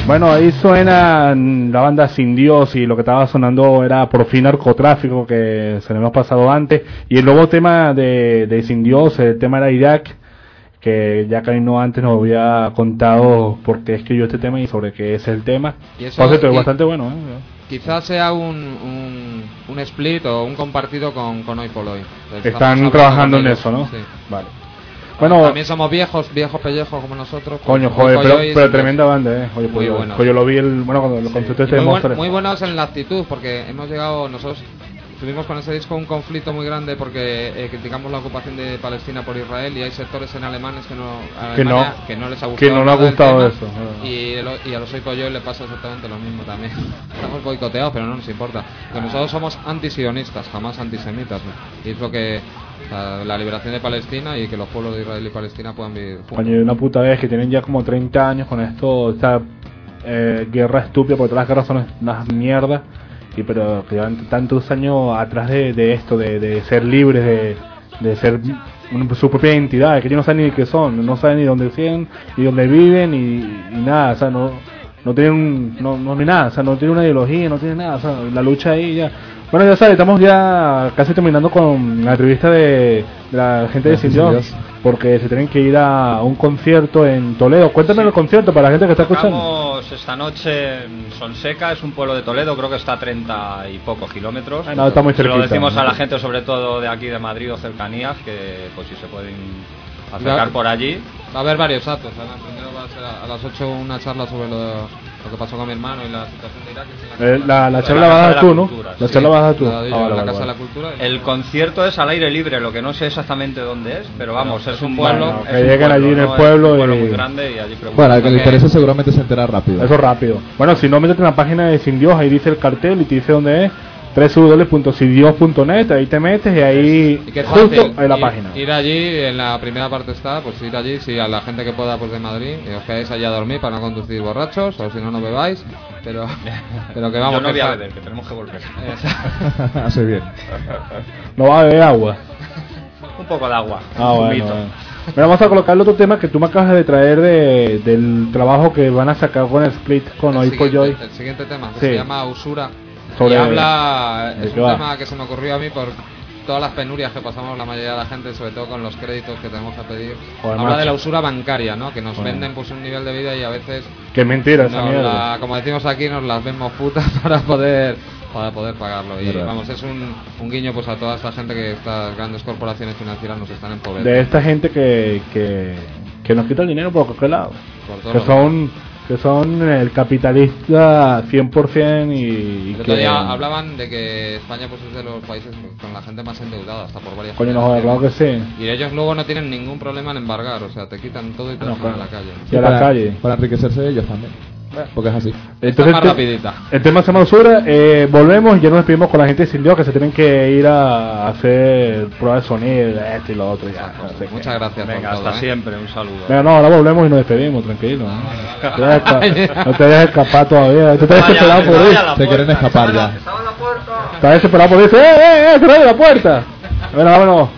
S1: Bueno, ahí suena la banda Sin Dios y lo que estaba sonando era Por fin Narcotráfico, que se lo hemos pasado antes. Y el nuevo tema de Sin Dios, el tema era Irak, que ya Karino antes nos había contado por qué escribió este tema y sobre qué es el tema.
S2: Y eso
S1: Por cierto, es bastante bueno,
S2: Quizás sea un split o un compartido con Hoy por Hoy.
S1: Están trabajando en eso, ¿no?
S2: Sí.
S1: Vale. Bueno,
S2: también somos viejos pellejos como nosotros.
S1: Coño, joder, pero tremenda banda, Oye, pues yo lo vi cuando lo consulté este
S2: muy buenos en la actitud, porque hemos llegado, nosotros tuvimos con ese disco un conflicto muy grande porque criticamos la ocupación de Palestina por Israel y hay sectores en alemanes que no les ha gustado,
S1: que no le ha gustado eso.
S2: Y a los Soy Pollo le pasa exactamente lo mismo también. Estamos boicoteados, pero no nos importa. Que nosotros somos antisionistas, jamás antisemitas, ¿no? Y es lo que la liberación de Palestina y que los pueblos de Israel y Palestina puedan vivir juntos.
S1: Coño, una puta vez que tienen ya como 30 años con esta guerra estúpida, porque todas las guerras son unas mierdas. Sí, pero que llevan tantos años atrás de esto, de ser libres, de ser su propia identidad, que ellos no saben ni qué son, no saben ni dónde siguen, ni dónde viven, y nada, o sea, no tienen no hay nada, o sea, no tienen una ideología, no tienen nada, o sea, la lucha ahí ya. Bueno, ya sabes, estamos ya casi terminando con la entrevista de la gente de Sin Dios, porque se tienen que ir a un concierto en Toledo. Cuéntame el concierto para la gente que está escuchando.
S4: Estamos esta noche en Sonseca, es un pueblo de Toledo, creo que está a 30 y pocos kilómetros.
S1: No, está muy cerquita.
S4: Lo decimos a la gente, sobre todo de aquí de Madrid o cercanías, que pues si se pueden acercar por allí.
S2: Va a haber varios actos. Primero va a ser a las 8 una charla sobre lo que pasó con mi hermano y la situación de Irak.
S1: La charla va a dar tú, ¿no? La charla va a dar tú.
S2: La Casa de la Cultura.
S4: El concierto es al aire libre, lo que no sé exactamente dónde es, pero vamos, es un pueblo.
S1: Que lleguen allí en el pueblo.
S4: Es un pueblo muy grande y allí
S3: bueno, al que le interese seguramente se entera rápido.
S1: Eso rápido. Bueno, si no, métete en la página de Sin Dios, ahí dice el cartel y te dice dónde es. www.sindios.net, ahí te metes y ahí justo en la página.
S2: Ir allí, en la primera parte está, pues ir allí, si a la gente que pueda, pues de Madrid, y os quedáis allá a dormir para no conducir borrachos, o si no, no bebáis, pero que vamos.
S4: Yo no voy a beber, que tenemos que volver.
S3: Hace bien.
S1: No va a beber agua.
S4: Un poco de agua.
S1: Bueno. Vamos a colocar el otro tema que tú me acabas de traer del trabajo que van a sacar con el split con Hoy por Hoy.
S2: El siguiente tema, que se llama Usura.
S1: Y
S2: habla, es un tema que se me ocurrió a mí por todas las penurias que pasamos la mayoría de la gente, sobre todo con los créditos que tenemos que pedir.
S1: Joder,
S2: habla de la usura bancaria, ¿no? Que nos venden pues un nivel de vida y a veces...
S1: Qué mentira esa mierda.
S2: Como decimos aquí, nos las vemos putas para poder pagarlo. Y vamos, es un guiño pues a toda esta gente que estas grandes corporaciones financieras nos están empobreciendo.
S1: De esta gente que nos quita el dinero por cualquier lado. Que son el capitalista 100% y
S2: el otro día hablaban de que España pues es de los países con la gente más endeudada, hasta por varias.
S1: Coño, no, claro que sí.
S2: Y ellos luego no tienen ningún problema en embargar, o sea, te quitan todo y te dejan a la calle.
S1: Y a la calle.
S3: Para enriquecerse de ellos también. Porque es así.
S1: Entonces,
S2: más rapidita.
S1: El tema se llama Usura. Volvemos y ya nos despedimos con la gente de Sin Dios, que se tienen que ir a hacer pruebas de sonido, esto y lo otro. Ya, no sé
S2: muchas gracias.
S4: Venga,
S2: por
S4: hasta
S2: todo,
S4: siempre, un saludo.
S1: Venga, no, ahora volvemos y nos despedimos, tranquilo. No te dejes escapar todavía. Tú estás desesperado por ir.
S3: Se quieren escapar ya.
S1: Estás desesperado por ir. ¡Cerrad la puerta! Bueno, vámonos.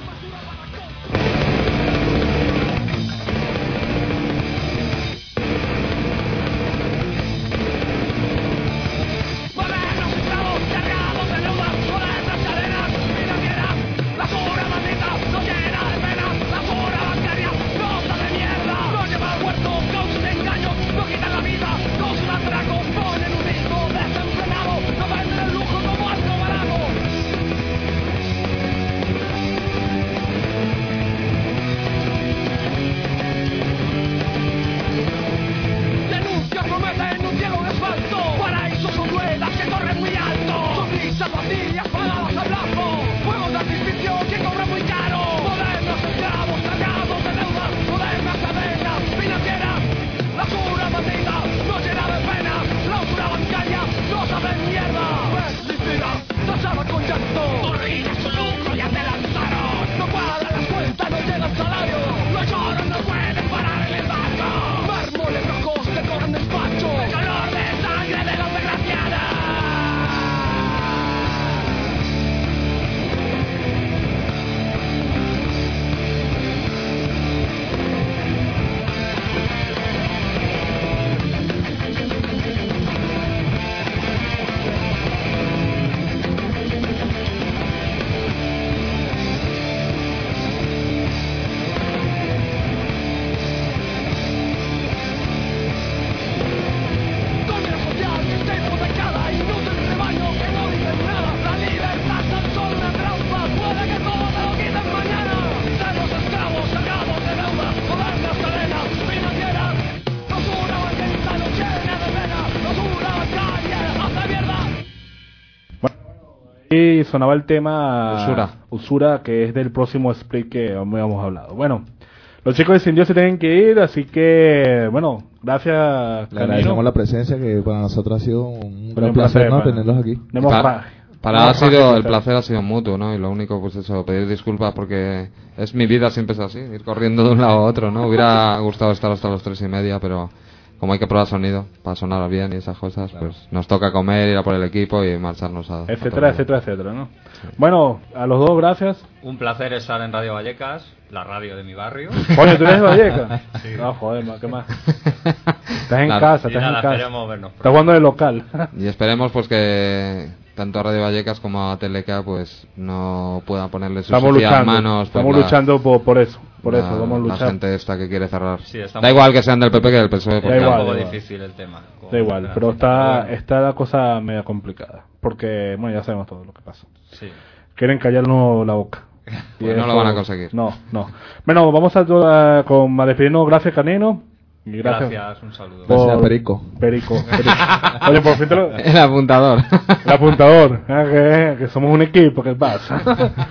S1: y sonaba el tema
S2: Usura,
S1: que es del próximo split que hemos hablado. Bueno, los chicos de Sin Dios se tienen que ir, así que, bueno, gracias,
S3: Le agradecemos
S1: Canino.
S3: la presencia, que para nosotros ha sido un gran
S1: Un
S3: placer, ¿no?
S1: pana.
S3: Tenerlos aquí.
S1: Tenemos
S2: Para ha sido el placer ha sido mutuo, ¿no? Y lo único, pues eso, pedir disculpas porque es mi vida, siempre es así, ir corriendo de un lado a otro, ¿no? Hubiera gustado estar hasta las 3:30, pero como hay que probar sonido para sonar bien y esas cosas, pues nos toca comer, ir a por el equipo y marcharnos a...
S1: etcétera, ¿no? Sí. Bueno, a los dos, gracias.
S4: Un placer estar en Radio Vallecas, la radio de mi barrio.
S1: Coño, ¿tú eres de Vallecas?
S4: Sí.
S1: No, joder, ¿qué más? Estás en
S2: Claro.
S1: casa,
S4: Y
S1: estás
S4: nada,
S1: en casa.
S4: esperemos vernos
S1: Estás jugando de local.
S2: Y esperemos pues que tanto a Radio Vallecas como a Teleca pues no puedan ponerle sus
S1: Estamos
S2: sucias
S1: luchando,
S2: manos. Pues,
S1: estamos luchando por eso. Por eso, vamos a
S2: la
S1: luchar.
S2: gente esta que quiere cerrar.
S4: Sí, estamos-
S2: Da igual que sean del PP que del PSOE.
S1: Da
S2: porque-
S4: Está
S1: igual,
S4: un poco
S1: da igual.
S4: difícil el tema.
S1: Da igual, pero está la cosa media complicada. Porque, bueno, ya sabemos todo lo que pasa.
S4: Sí.
S1: Quieren callarnos la boca. Y
S2: Pues no lo
S1: eso-
S2: van a conseguir.
S1: No. Bueno, vamos a despedirnos. Gracias, Canino. Y
S4: Gracias, un saludo.
S3: Gracias, Perico.
S1: Perico. Oye, por fin te lo...
S2: El apuntador.
S1: El apuntador, que somos un equipo, ¿qué pasa?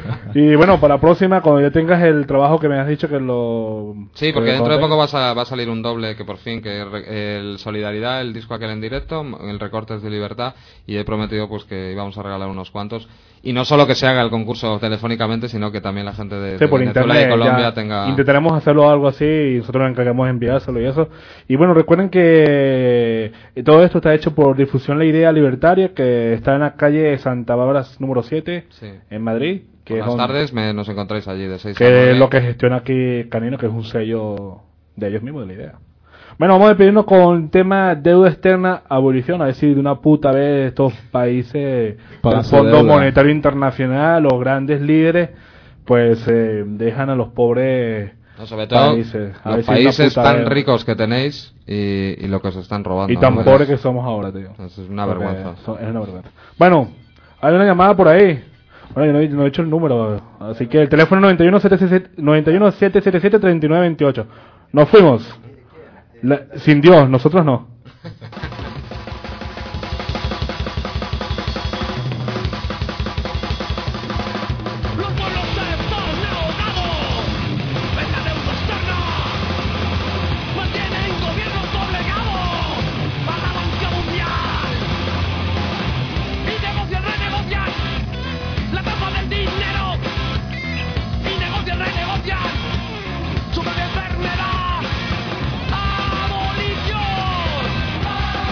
S1: Y bueno, para la próxima, cuando ya tengas el trabajo que me has dicho que lo...
S2: Sí, porque
S1: que
S2: dentro de
S1: cuando
S2: poco va a salir un doble que por fin, que el Solidaridad, el disco aquel en directo, el Recortes de Libertad, y he prometido pues que íbamos a regalar unos cuantos. Y no solo que se haga el concurso telefónicamente, sino que también la gente de,
S1: Sí,
S2: de
S1: por
S2: Venezuela
S1: internet,
S2: y Colombia
S1: ya
S2: tenga...
S1: intentaremos hacerlo algo así y nosotros nos encargamos de enviárselo y eso. Y bueno, recuerden que todo esto está hecho por Difusión La Idea Libertaria, que está en la calle Santa Bárbara número 7,
S2: Sí.
S1: en Madrid. Que
S2: Por
S1: es
S2: las
S1: donde-
S2: tardes nos encontráis allí de 6 a
S1: que
S2: 9.
S1: es lo que gestiona aquí Canino, que es un sello de ellos mismos, de La Idea. Bueno, vamos a despedirnos con el tema deuda externa, abolición, a ver si de una puta vez estos países,
S3: Pagan
S1: el
S3: su
S1: Fondo
S3: deuda.
S1: Monetario Internacional, los grandes líderes, pues dejan a los pobres
S2: No, sobre todo
S1: países. A ver
S2: los
S1: si de una
S2: países
S1: puta
S2: tan
S1: vez.
S2: ricos que tenéis y lo que os están robando.
S1: Y tan
S2: ¿no?
S1: pobres que somos ahora, tío.
S2: Es una
S1: Porque
S2: vergüenza.
S1: Es una vergüenza. Bueno, hay una llamada por ahí. Bueno, yo no he dicho el número. Así que el teléfono 91777-3928. Nos fuimos. Sin Dios, nosotros no.
S5: Los pueblos están ahogados en la deuda externa. Mantienen gobiernos doblegados a la banca mundial. Y negocian, renegocian la tasa del dinero. Y negocian, renegocian su propia enfermedad. ¡Abolición!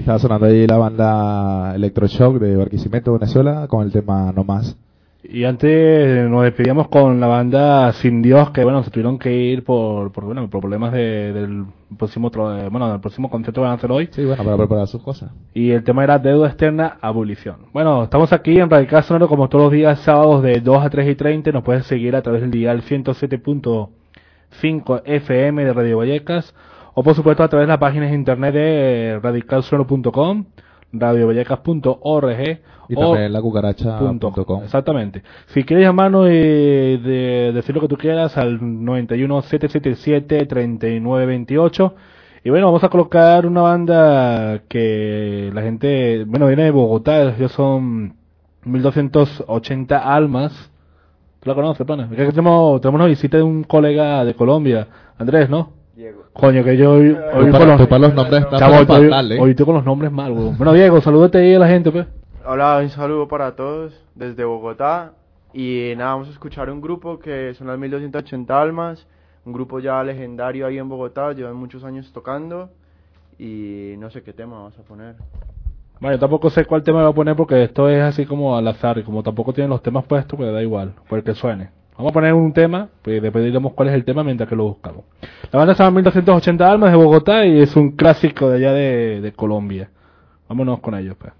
S3: Estaba sonando ahí la banda Electroshock de Barquisimeto, Venezuela, con el tema No Más.
S1: Y antes nos despedíamos con la banda Sin Dios, que bueno, se tuvieron que ir por problemas del próximo del próximo concierto que van a hacer hoy.
S3: Sí, bueno, para preparar sus cosas.
S1: Y el tema era Deuda Externa, Abolición. Bueno, estamos aquí en Radical Sonoro como todos los días sábados de 2 a 3 y 30. Nos puedes seguir a través del dial 107.5 FM de Radio Vallecas, o por supuesto a través de las páginas de internet de radicalsonoro.com, radiovallecas.org
S3: y también la cucaracha.com.
S1: Exactamente. Si quieres llamarnos y decir lo que tú quieras al 91 777 3928. Y bueno, vamos a colocar una banda que la gente, bueno, viene de Bogotá. Ellos son 1280 Almas. ¿Tú la conoces, pana? Es que tenemos una visita de un colega de Colombia, Andrés, ¿no?
S6: Diego.
S1: Coño, que yo hoy
S3: para los nombres está
S1: chavo,
S3: fatal,
S1: hoy estoy con los nombres mal, weón. Bueno, Diego, salúdate ahí a la gente, pues.
S6: Hola, un saludo para todos desde Bogotá. Y nada, vamos a escuchar un grupo que son las 1280 Almas. Un grupo ya legendario ahí en Bogotá, llevan muchos años tocando. Y no sé qué tema vamos a poner.
S1: Bueno, yo tampoco sé cuál tema voy a poner porque esto es así como al azar. Y como tampoco tienen los temas puestos, pues da igual, por el que suene. Vamos a poner un tema, pues después diremos cuál es el tema mientras que lo buscamos. La banda se llama 1280 Almas de Bogotá y es un clásico de allá de Colombia. Vámonos con ellos, pues.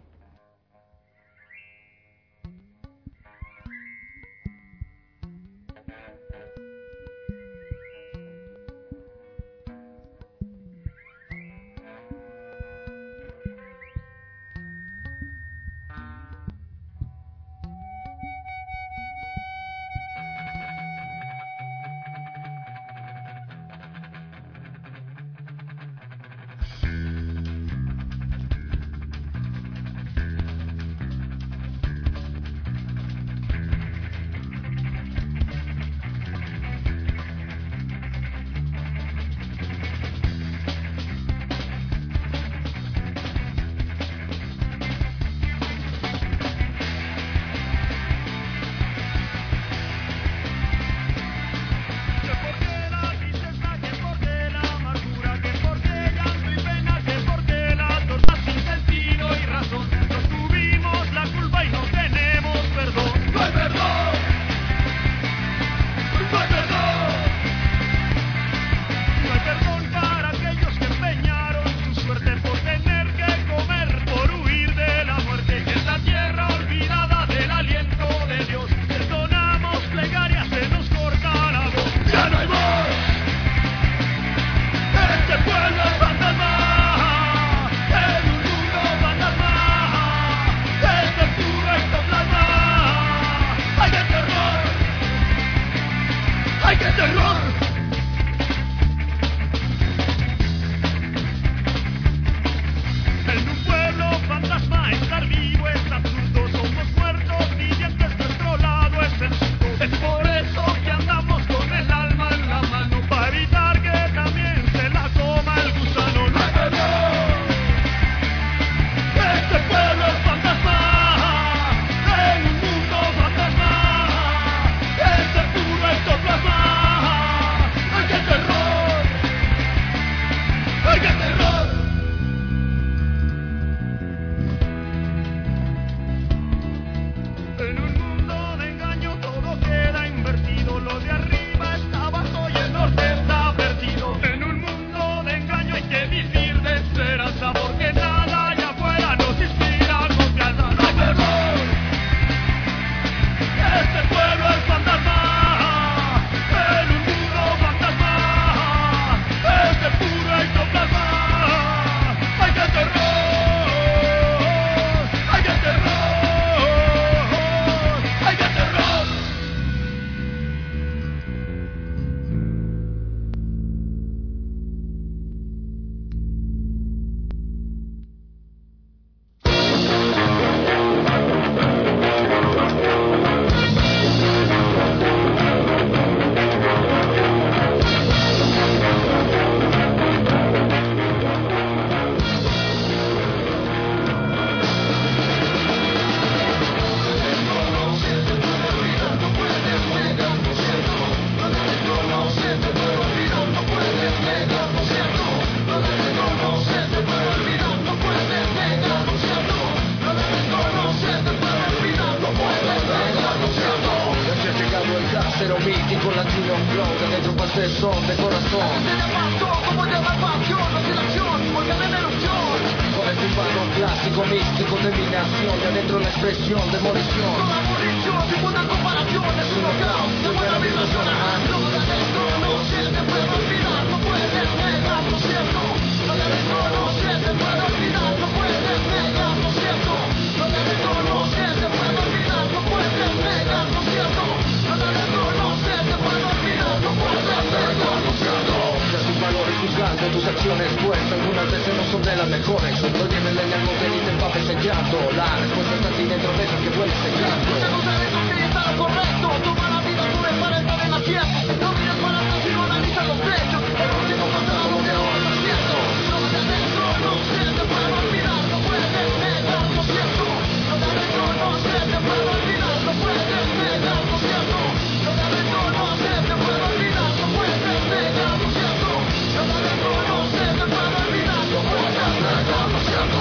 S7: mítico latino flow, de dentro parte de son, de corazón. Como llama pasión, vacilación, volcán en erupción. Con el timpano clásico, místico de mi nación, de adentro la expresión, demolición. Toda abolición, ninguna comparación, es un caos, de buena vibración. Lo de adentro no se te puede olvidar, no puedes negar, lo cierto. Lo de adentro no se te puede olvidar, no puedes negar, lo cierto. Lo de adentro no se te puede olvidar, no puedes negar, lo cierto. Lo de adentro no se te puede olvidar, no puedes negar, lo cierto. Ya sin valor y juzgando tus acciones, pues algunas veces no son de las mejores. Solo lleven leña al motel y te empapes en llanto. La respuesta está aquí dentro de esas que hueles en llanto. No te gusta eso que está lo correcto. Toma la vida, sube para estar en acierto. No mires para atrás y no analiza los hechos. El último pasado que ahora es cierto. Lo de adentro no se te puede olvidar, no puedes negar, lo cierto. Lo de adentro no se te puede olvidar, no puedes negar, lo cierto. Lo de adentro no se te puede olvidar, no puedes negar, lo cierto. Lo de adentro no se te puede olvidar, no puedes negar, lo cierto.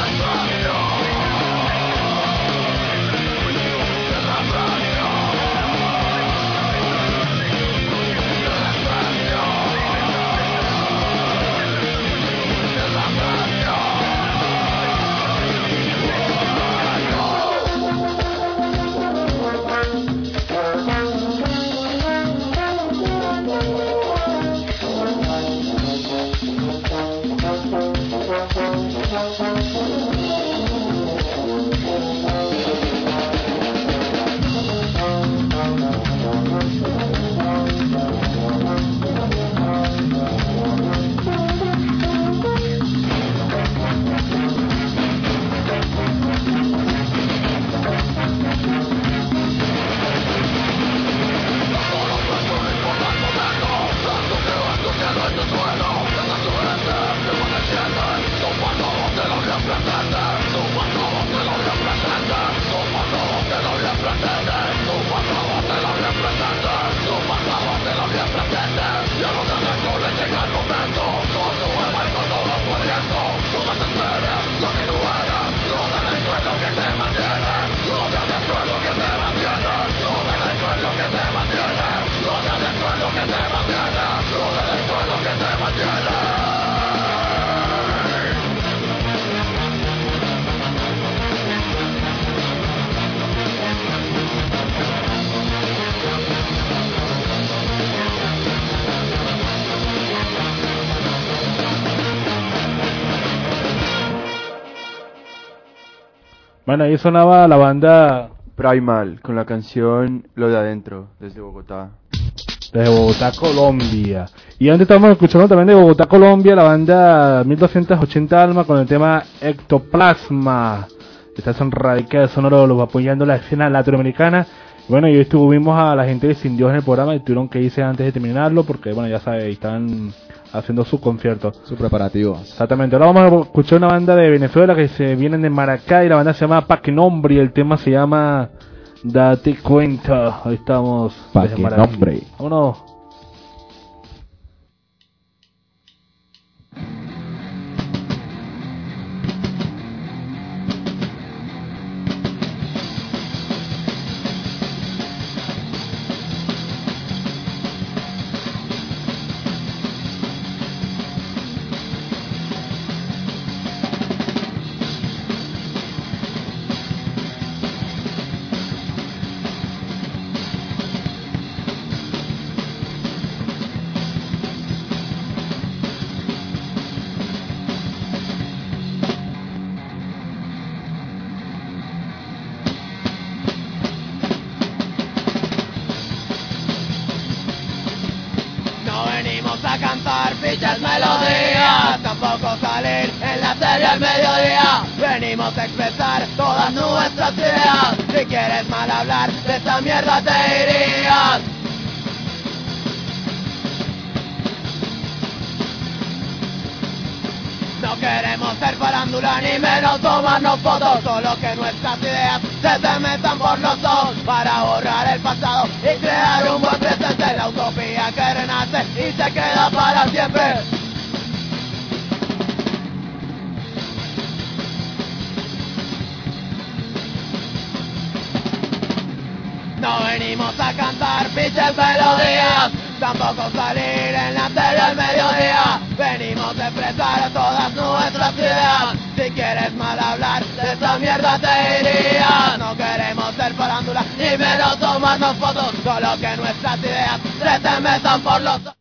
S1: Bueno, ahí sonaba la banda
S6: Primal, con la canción Lo de Adentro, desde Bogotá.
S1: de Bogotá, Colombia. Y antes estamos escuchando también de Bogotá, Colombia, la banda 1280 Alma con el tema Ectoplasma. Está son radicales sonoro, los apoyando la escena latinoamericana. Bueno, y hoy estuvimos a la gente de Sin Dios en el programa y tuvieron que irse antes de terminarlo porque, bueno, ya sabes, están haciendo su concierto.
S3: Su preparativo.
S1: Exactamente. Ahora vamos a escuchar una banda de Venezuela que se vienen de Maracay. La banda se llama Pa' que Nombre y el tema se llama Date Cuenta. Ahí estamos.
S3: Pa'
S1: desde
S3: que
S1: Maracay.
S3: Nombre.
S1: Vámonos.
S8: A cantar fichas melodías, tampoco salir en la tele al mediodía. Venimos a expresar todas nuestras ideas. Si quieres mal hablar de esta mierda te irías. No queremos ser farándula ni menos tomarnos fotos, solo que nuestras ideas se te metan por los ojos para borrar el pasado y crear un buen presente. La utopía que renace y se queda para siempre. No venimos a cantar felices melodías. Tampoco salir en la tele al mediodía. Venimos a expresar todas nuestras ideas. Si quieres mal hablar, de esta mierda te irías. No queremos ser farándula, ni menos tomarnos fotos. Solo que nuestras ideas se te metan por los ojos.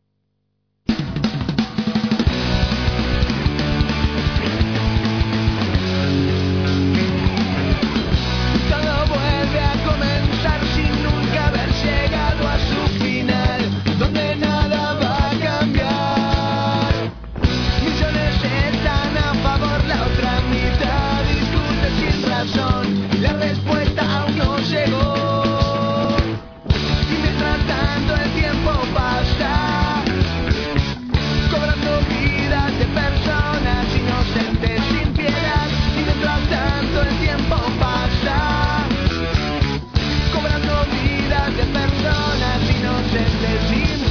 S5: Todo vuelve a comenzar sin nunca haber llegado a su final, donde nada va a cambiar. Millones están a favor, la otra mitad discute sin razón. La respuesta aún no llegó. Y mientras tanto el tiempo pasa, cobrando vidas de personas inocentes sin piedad. Y mientras tanto el tiempo pasa, cobrando vidas de personas inocentes sin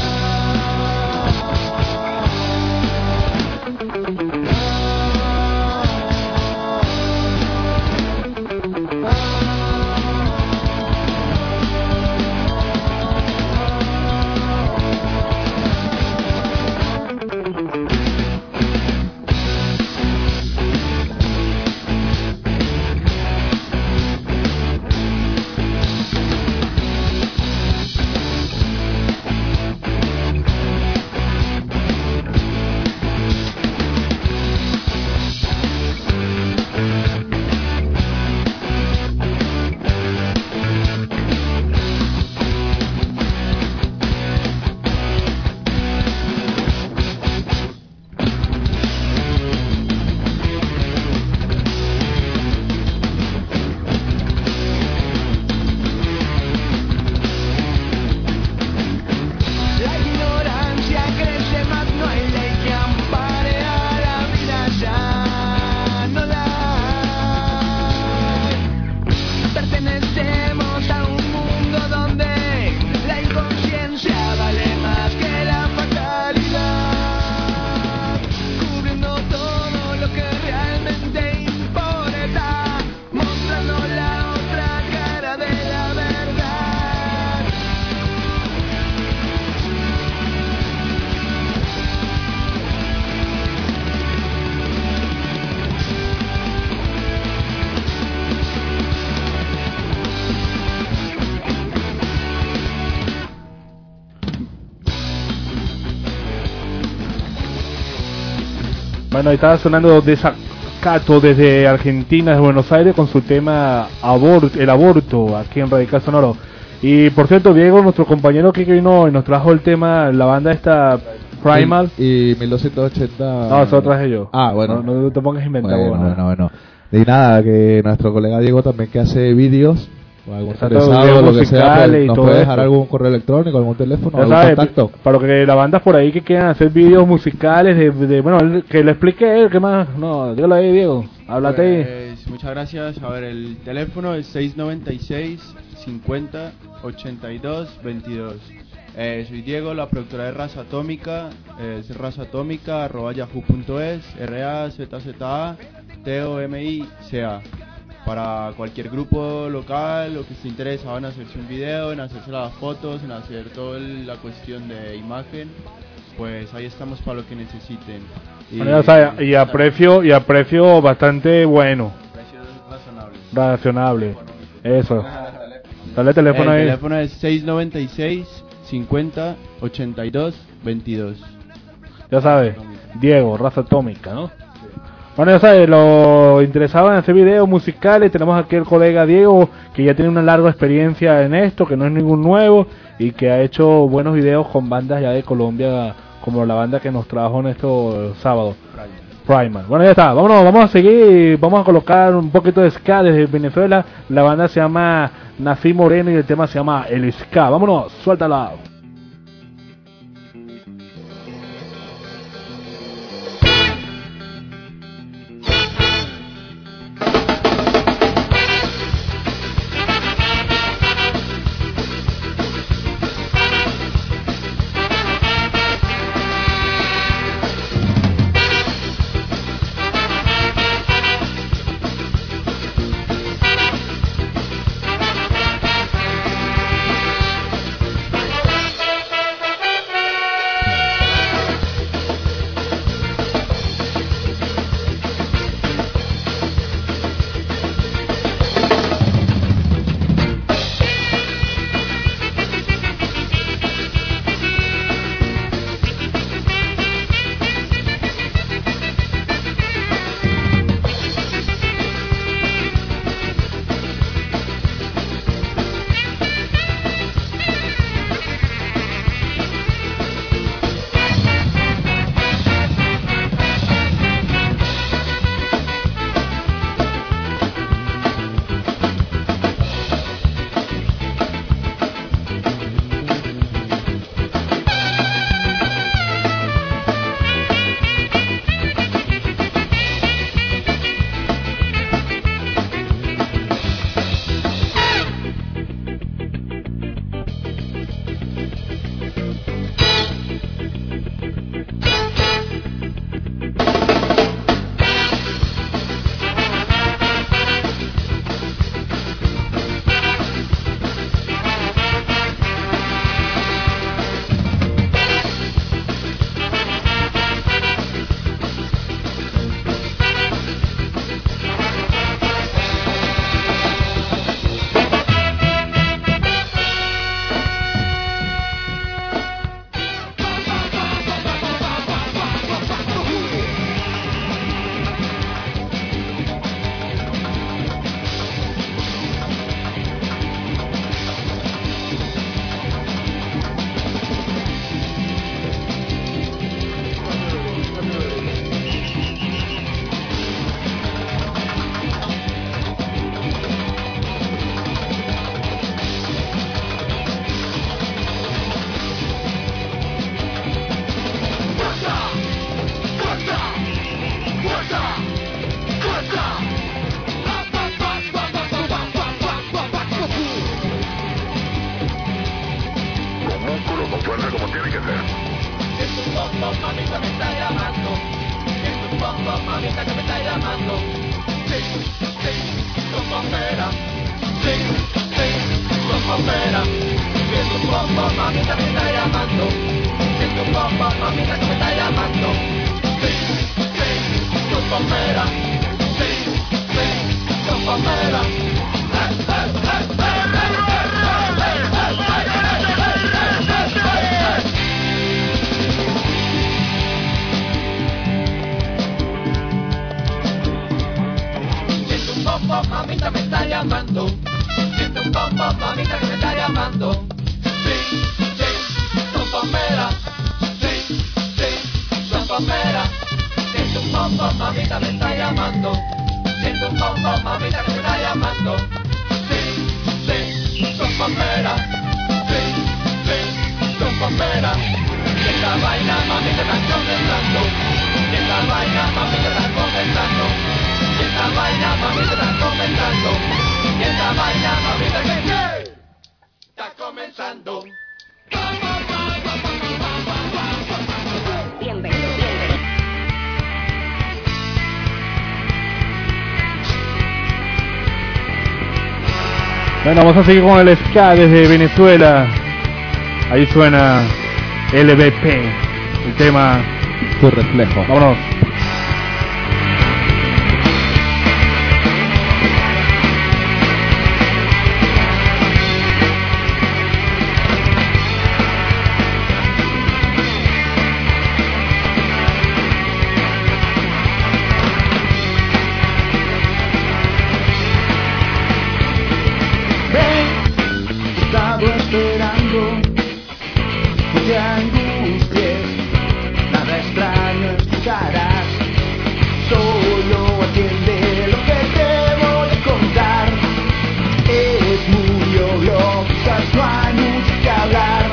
S1: Bueno, ahí estaba sonando Desacato desde Argentina, desde Buenos Aires, con su tema el aborto, aquí en Radical Sonoro. Y por cierto, Diego, nuestro compañero que vino y nos trajo el tema, la banda esta Primal.
S3: Y 1280...
S1: No, eso lo traje yo.
S3: Ah, bueno.
S1: No te pongas a inventar.
S3: Bueno. Y nada, que nuestro colega Diego también que hace vídeos, o algún
S1: Exacto,
S3: interesado,
S1: videos
S3: lo que sea,
S1: musicales
S3: pues,
S1: y
S3: nos
S1: todo
S3: puede dejar
S1: esto.
S3: algún correo electrónico, algún teléfono,
S1: Ya
S3: algún
S1: sabes,
S3: contacto.
S1: para lo que las bandas por ahí que quieran hacer vídeos musicales, bueno, que le explique él, ¿qué más? No, dígalo ahí, Diego, háblate ahí.
S6: Pues, muchas gracias. A ver, el teléfono es 696 50 82 22. Soy Diego, la productora de Raza Atómica, es razatómica@yahoo.es, RAZZA-TOMICA. Para cualquier grupo local o que esté interesado en hacerse un video, en hacerse las fotos, en hacer toda la cuestión de imagen, pues ahí estamos para lo que necesiten.
S1: Bueno, ya sabes, y a precio bastante bueno,
S6: precios razonables.
S1: razonable. Eso. Dale el teléfono
S6: El
S1: ahí.
S6: teléfono es 696 50 82 22.
S1: Ya sabes, Diego, Raza Atómica, ¿no? Bueno, ya sabes, lo interesado en hacer videos musicales, tenemos aquí el colega Diego, que ya tiene una larga experiencia en esto, que no es ningún nuevo, y que ha hecho buenos videos con bandas ya de Colombia, como la banda que nos trajo en estos sábados. Primal. Bueno, ya está, vamos a seguir, vamos a colocar un poquito de ska desde Venezuela. La banda se llama Nací Moreno y el tema se llama El Ska. Vámonos, suéltala.
S9: tiene que ser.
S8: Siento un bombo, mamita me está llamando. Siento un bombo, mamita que me está llamando. Sí, son bomberas. Sí, son bomberas. Siento un bombo, mamita me está llamando. Siento un bombo, mamita que me está llamando. Sí, son bomberas. Sí, son bomberas. Siento un bombo, mamita me está llamando. Siento un bombo, mamita que me está llamando. Sí, son bomberas. Sí, son bomberas. Siento un bombo, mamita me está llamando. Siento un bombo, mamita que me está llamando. Sí, son bomberas. Sí, son bomberas. Y esta vaina, mami, te están comenzando. Y esta vaina, mami, te están comenzando. Y esta vaina, mami, te están comenzando. Y esta vaina, mami, está comenzando.
S10: Bienvenido.
S1: Bueno, vamos a seguir con el ska desde Venezuela. Ahí suena LBP, el tema
S3: Tu reflejo.
S1: Vámonos.
S5: Estaba esperando que te angusties, nada extraño escucharás, solo atiende lo que te voy a contar. Es muy obvio, quizás no hay mucho que hablar.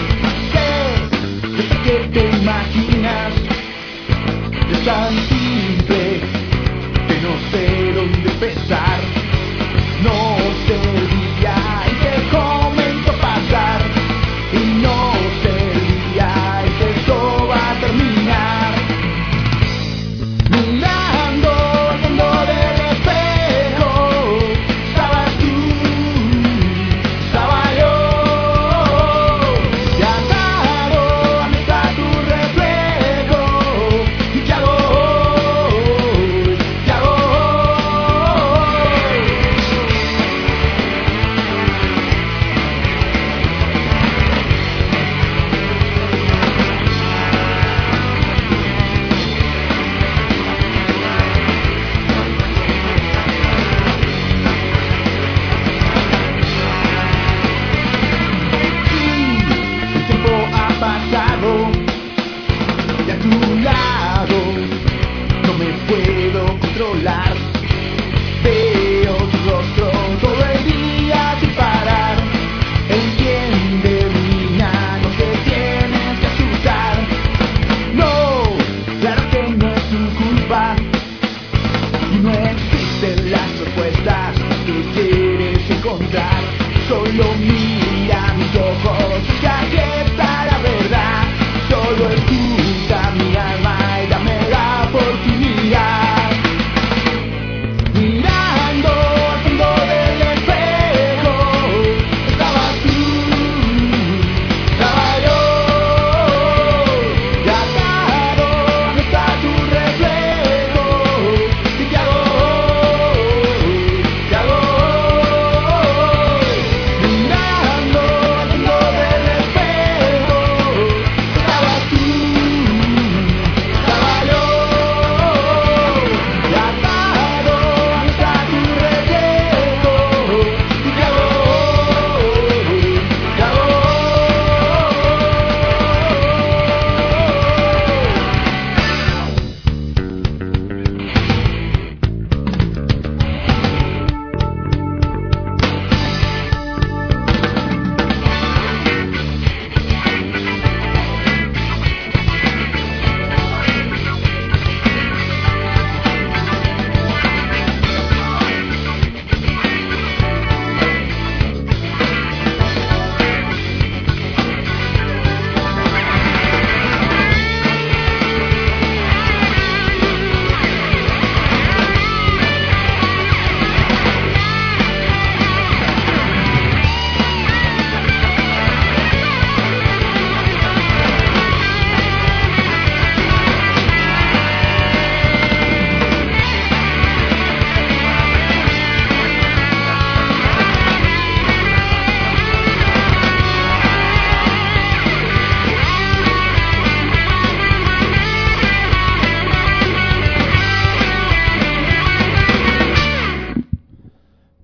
S5: Sé que te imaginas, es tan simple que no sé dónde empezar. No sé el día en que comenzó a pasar, y no sé el día en que esto va a terminar. Mirando al fondo del espejo, estabas tú, estaba yo, y atado a mí está tu reflejo, y ¿qué hago?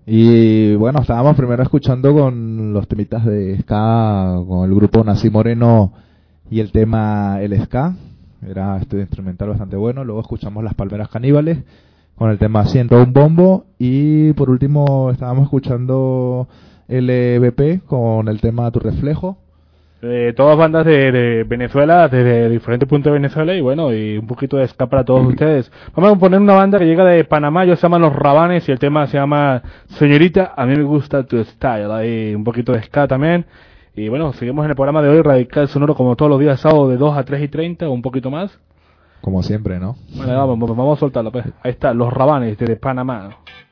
S3: Y bueno, estábamos primero escuchando con los temitas de ska, con el grupo Nací Moreno y el tema El Ska. Era este instrumental bastante bueno. Luego escuchamos Las Palmeras Caníbales con el tema Siento un Bombo. Y por último estábamos escuchando LBP con el tema Tu Reflejo.
S1: Todas bandas de Venezuela, desde diferentes puntos de Venezuela, y bueno, y un poquito de ska para todos ustedes. Vamos a poner una banda que llega de Panamá, ellos se llaman Los Rabanes, y el tema se llama Señorita, a mí me gusta tu style, ahí un poquito de ska también. Y bueno, seguimos en el programa de hoy, Radical Sonoro, como todos los días sábado de 2 a 3 y 30, o un poquito más.
S3: Como siempre, ¿no?
S1: Bueno, vamos a soltarlo, pues. Ahí está, Los Rabanes, desde Panamá.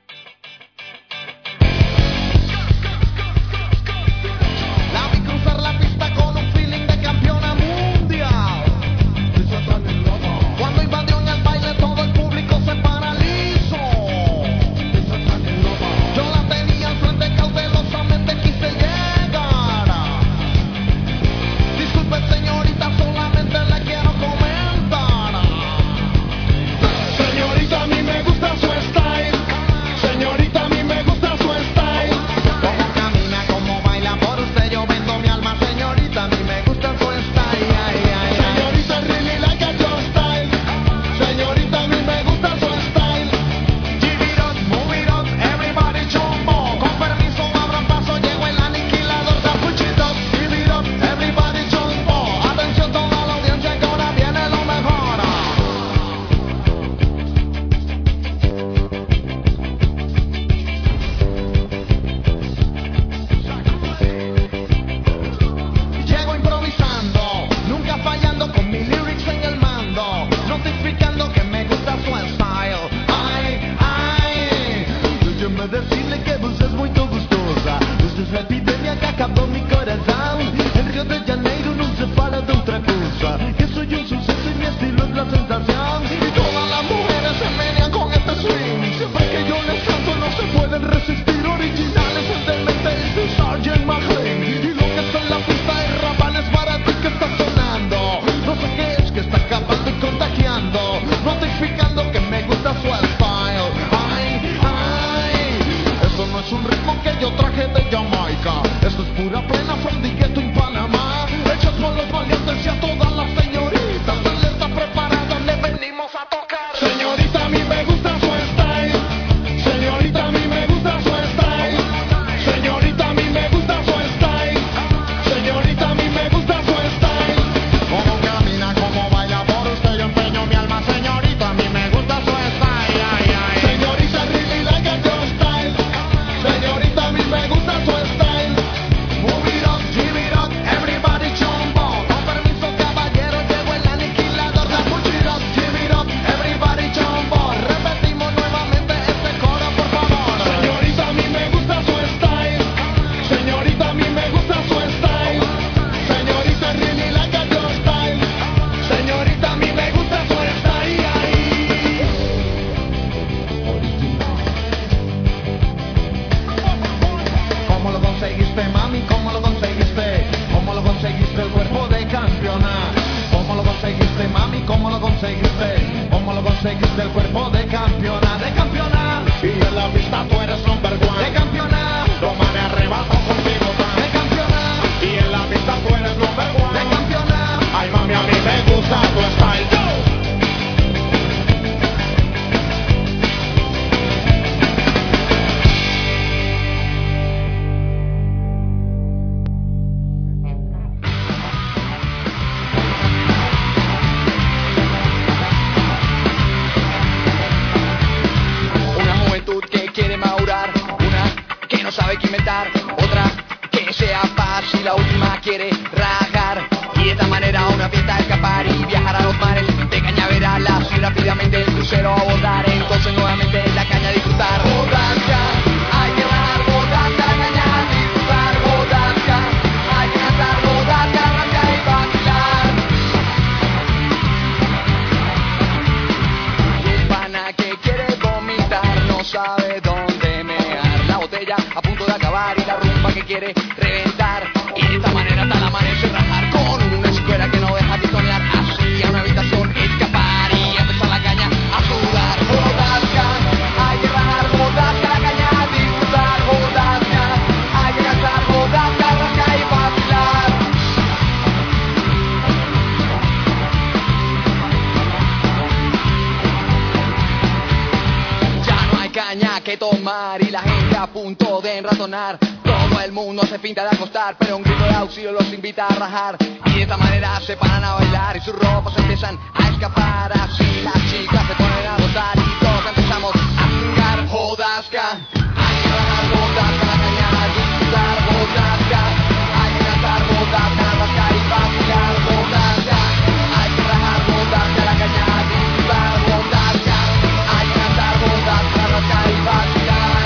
S5: Señorita, a mí me gusta su style. Señorita, a mí me gusta su style. Cómo camina, cómo baila, por usted yo vendo mi alma. Señorita, a mí me gusta su style. Ay, ay, ay. Señorita, really like a your style. Señorita, a mí me gusta su style. Give it up, move it up, everybody jumbo. Con permiso, abran paso, llego el aniquilador. Da push it up, give it up, everybody jumbo. Atención toda la audiencia que ahora viene lo mejor. Llego improvisando, nunca fallando con mis lyrics en el mando, notificando que me gusta su style. Ay, ay, déjeme decirle que vos es muy gustosa. Esta es la epidemia que acabó mi corazón. En Río de Janeiro no se fala de otra cosa, que soy un suceso y mi estilo es la sensación. Y todas las mujeres se menean con este swing. Siempre que yo les canto no se pueden resistir. Originales en demente es el Sgt. McLean. Y lo que está en la pista es Rabanes para ti que está sonando. No sé qué es que está acabando y contagiando, notificando que me gusta su style. Ay, ay, esto no es un ritmo que yo traje de Jamaica. Esto es pura plena from the ghetto en Panamá. Hechas por los valientes y a todas las señoritas. Alerta preparada, le venimos a tocar. Señorita, a mí me gusta su style. Señorita, a mí me gusta su style. Señorita, a mí me gusta su style. Señorita, a mí me gusta su style. Cómo camina, cómo baila, por usted yo empeño mi alma. Señorita, a mí me gusta su style. Ay, ay. Señorita, really like a your style. Señorita, a mí me gusta su style. Move it up, give it up, everybody jumbo. Con permiso, caballero, llegó el aniquilador. Da push it up, give it up, everybody jumbo. Repetimos nuevamente este coro, por favor. Señorita, a mí me gusta su style. Señorita, a mí me gusta su style. Señorita, really like a your style. Señorita, a mí me gusta su style. ¿Cómo lo conseguiste, mami? ¿Cómo lo conseguiste? ¿Cómo lo conseguiste el cuerpo de campeona? ¿Cómo lo conseguiste, mami? ¿Cómo lo conseguiste? ¿Cómo lo conseguiste el cuerpo de campeona? De campeona. Y en la pista tú eres number one. De campeona. Toma de arrebato contigo, de campeona. Y en la pista tú eres number one. De campeona. Ay, mami, a mí me gusta tu style. Yo. Una juventud que quiere madurar, una que no sabe qué inventar, otra que sea fácil, la última quiere rajar. Y de esta manera una fiesta escapar y viajar a los mares de Cañaveral, así rápidamente el crucero abordar. Entonces nuevamente la caña disfrutar. Borracha, hay que bajar, borracha, la caña disfrutar. Borracha, hay que cantar, borracha, rapear y vacilar. Y el pana que quiere vomitar no sabe dónde mear. La botella a punto de acabar y la rumba que quiere reventar. Y de esta manera hasta el amanecer rajar con una escuela que no deja pistonear. Así a una habitación escapar y empezar la caña a sudar. Borracha, hay que bajar, borracha, la caña a disfrutar.
S9: que tomar y la gente a punto de enratonar. Todo el mundo se pinta de acostar, pero un grito de auxilio los invita a rajar. Y de esta manera se paran a bailar y sus ropas empiezan a escapar. Así las chicas se ponen a gozar y todos empezamos a jugar. Jodasca, hay que rajar jodasca, la cañada, disfrutar jodasca. Hay que cantar jodasca, rascar y vacilar jodasca. Hay que rajar jodasca, la cañada, disfrutar jodasca. Hay que cantar jodasca, rascar y vacilar.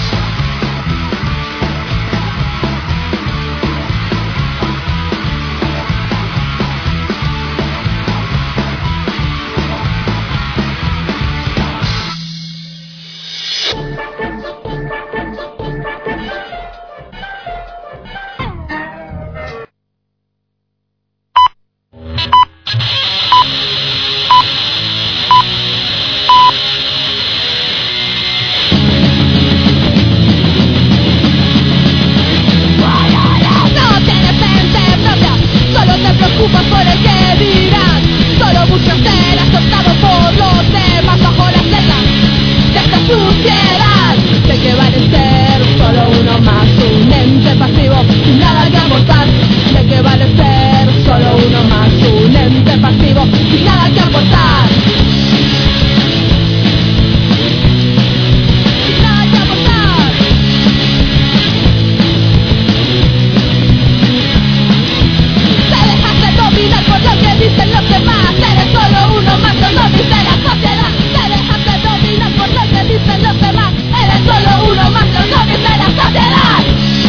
S10: Preocupas por el que dirán, solo buscas ser aceptado por los demás bajo las reglas de esta suciedad. Sé que van a ser solo uno más, un ente pasivo sin nada que aportar. Sé que van a ser solo uno más, un ente pasivo sin nada que aportar. Sin nada que aportar. Dominar por lo que dicen los demás. Eres solo uno más, lo dice la sociedad. Te dejaste dominar por lo que dicen los demás. Eres solo uno más, lo dice la sociedad.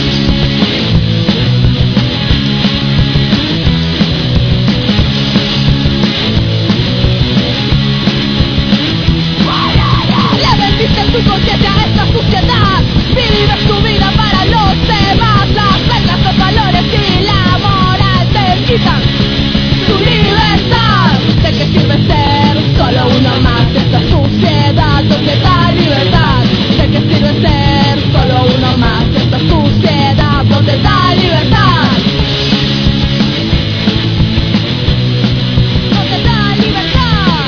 S10: Le vendiste tu conciencia a esta sociedad. Vives tu vida para los demás. Las reglas, los valores y la moral te quitan tu libertad. ¿De qué sirve ser solo uno más de esta sociedad donde da libertad? ¿De qué sirve ser solo uno más de esta sociedad donde da libertad? Donde da libertad.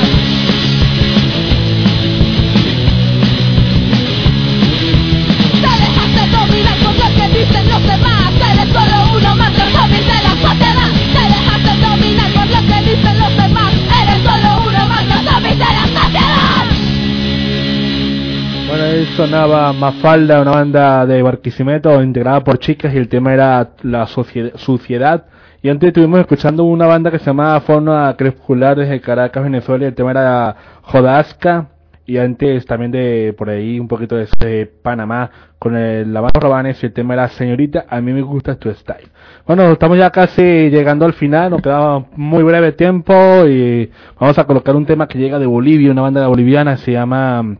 S10: Te dejaste dominar por lo que dicen los demás. Eres solo uno más, los zombies de la sociedad. Te dejaste dominar por lo que dicen los demás. Eres solo uno más, los zombies de la sociedad.
S1: Bueno, ahí sonaba Mafalda, una banda de Barquisimeto integrada por chicas, y el tema era la suciedad. Y antes estuvimos escuchando una banda que se llamaba Fauna Crepuscular desde Caracas, Venezuela, y el tema era Jodasca. Y antes también de por ahí un poquito de Panamá con la banda Robanes, y el tema era Señorita, a mí me gusta tu style. Bueno, estamos ya casi llegando al final, nos queda muy breve tiempo y vamos a colocar un tema que llega de Bolivia, una banda boliviana, se llama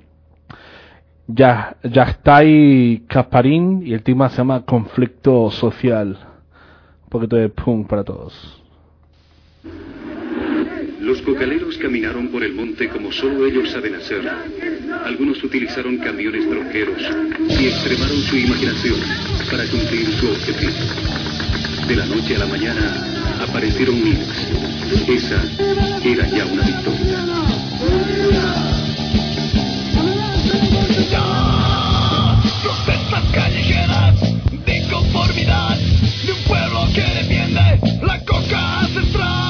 S1: Yastay Kasparín, y el tema se llama Conflicto Social. Un poquito de punk para todos.
S11: Los cocaleros caminaron por el monte como solo ellos saben hacer. Algunos utilizaron camiones tronqueros y extremaron su imaginación para cumplir su objetivo. De la noche a la mañana aparecieron miles. Esa era ya una victoria.
S5: Protestas callejeras de inconformidad de un pueblo que defiende la coca ancestral.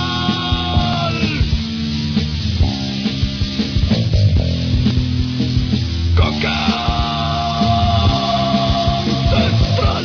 S5: Coca ancestral.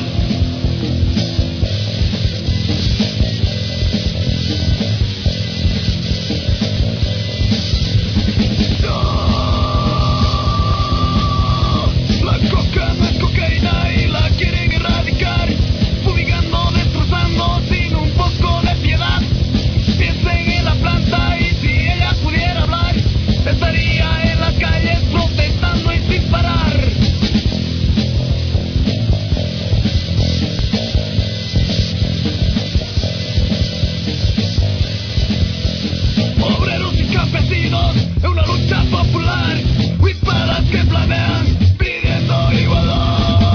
S5: La coca no es cocaína y la quieren erradicar, fumigando, destrozando sin un poco de piedad. Piensen en la planta y si ella pudiera hablar, estaría en las calles protestando y sin parar. Obreros y campesinos, es una lucha popular, huipadas que flamean pidiendo igualdad.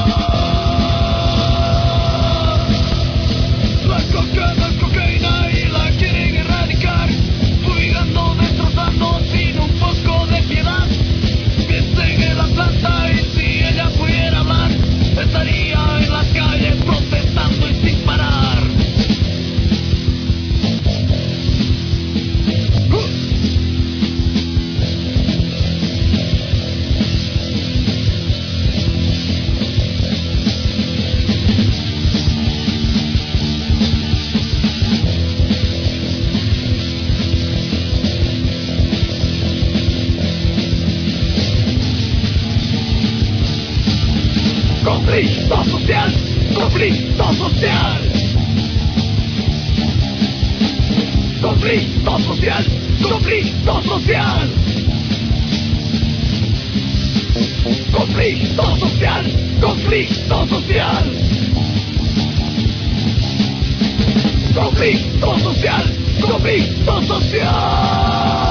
S5: La coca no es cocaína y la quieren erradicar, fumigando, destrozando sin un poco de piedad. Piensen en la planta y si ella social. Conflicto social, conflicto social. Conflicto social, conflicto social. Conflicto social, conflicto social.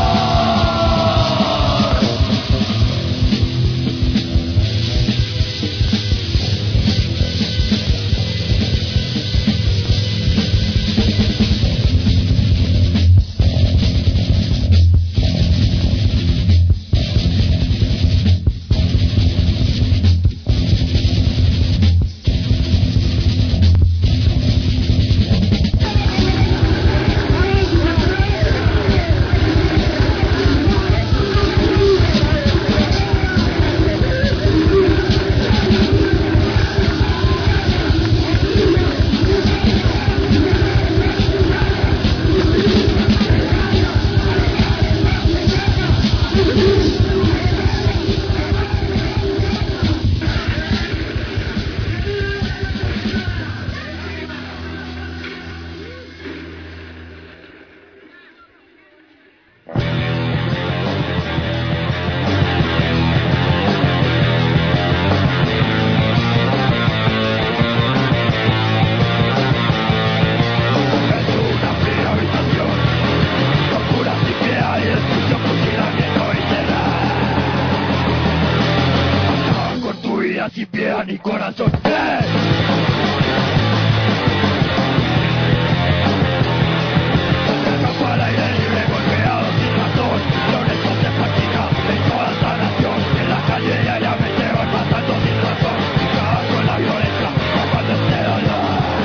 S5: Sin piedad ni corazón. Escapa al aire libre, golpeado sin razón. Sobre esto se practica en toda esta nación. En la calle diariamente van matando sin razón. Y cada con la violencia, cuando este dolor.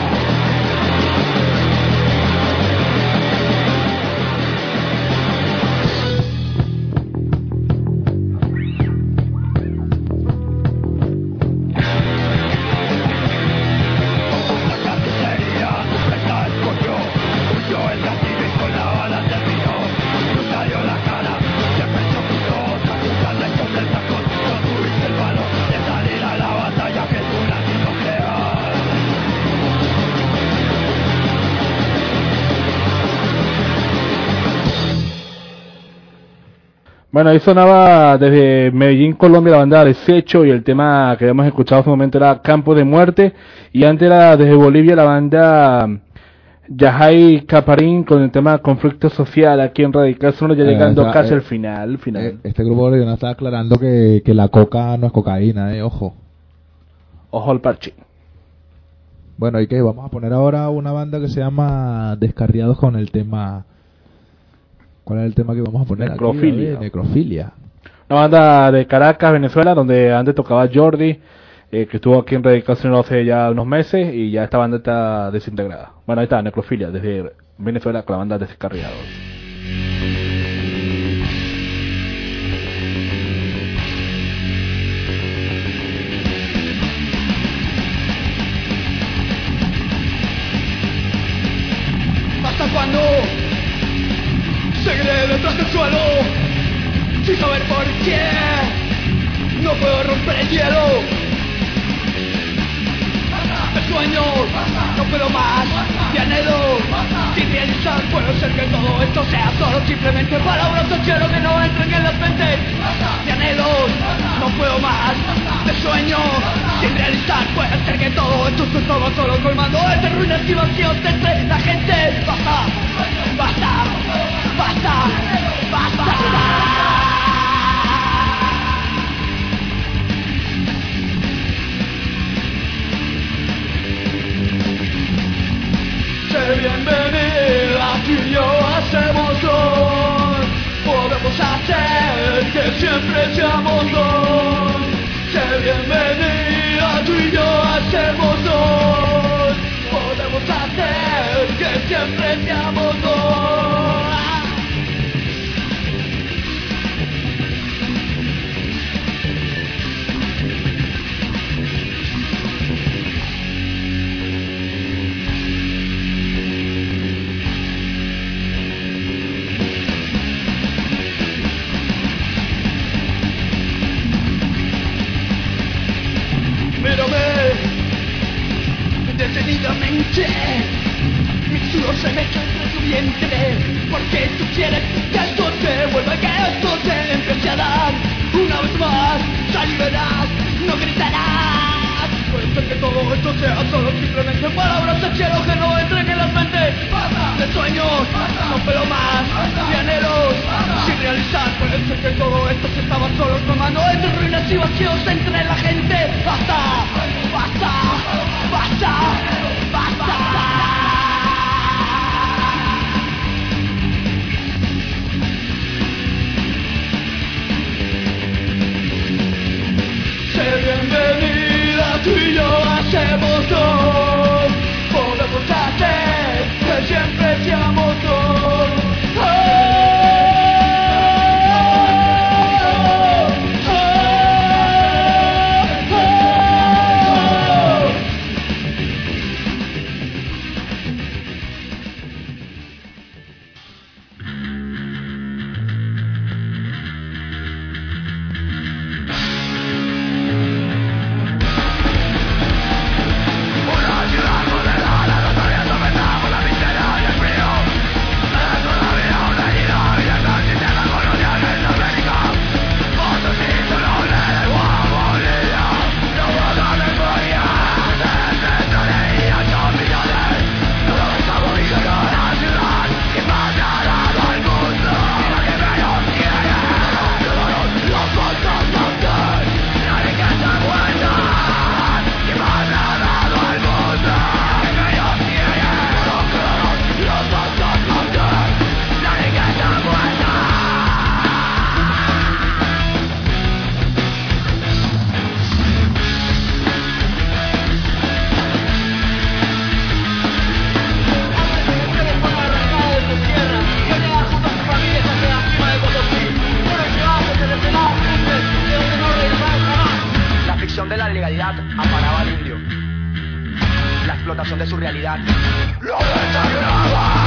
S1: Bueno, ahí sonaba desde Medellín, Colombia, la banda Desecho, y el tema que habíamos escuchado hace un momento era Campo de Muerte, y antes era desde Bolivia la banda Yajay Caparín con el tema Conflicto Social, aquí en Radical Sonoro, ya llegando casi al final.
S3: Este grupo boliviano está aclarando que la coca no es cocaína, ojo.
S1: Ojo al parche.
S3: Bueno, ¿y qué? Vamos a poner ahora una banda que se llama Descarriados con el tema... ¿Cuál es el tema que vamos a poner?
S1: Necrofilia.
S3: Aquí, Necrofilia.
S1: Una banda de Caracas, Venezuela, donde antes tocaba Jordi, que estuvo aquí en Radical Sonoro hace ya unos meses, y ya esta banda está desintegrada. Bueno, ahí está, Necrofilia, desde Venezuela, con la banda Descarriados.
S5: Hasta cuando seguiré detrás del suelo sin saber por qué no puedo romper el hielo. De sueños no puedo más, de anhelos sin realizar. Puede ser que todo esto sea solo simplemente palabras al cielo que no entren en las mentes. De anhelos no puedo más, de sueños sin realizar. Puede ser que todo esto se estaba solo colmando de ruinas y vacíos entre la gente. Basta, basta, basta, basta. Bienvenida, tú y yo hacemos dos. Podemos hacer que siempre seamos dos. Sé bienvenida, tú y yo hacemos dos. Podemos hacer que siempre seamos dos. Mírame, detenidamente.
S8: quieres que esto se vuelva, que esto se empiece a dar. Una vez más, sal y verás, no gritarás. Puede ser que todo esto sea solo simplemente palabras del cielo que no entren en las mentes. De sueños, no pero más, de anhelos, sin realizar. Puede ser que todo esto se estaba solo tomando entre ruinas y vacíos entre la gente. Basta, basta, basta, basta. Bienvenida, tú y yo hacemos dos. Podemos hacer que siempre seamos dos.
S9: De la legalidad amparaba al indio, la explotación de su realidad lo desarrollaba.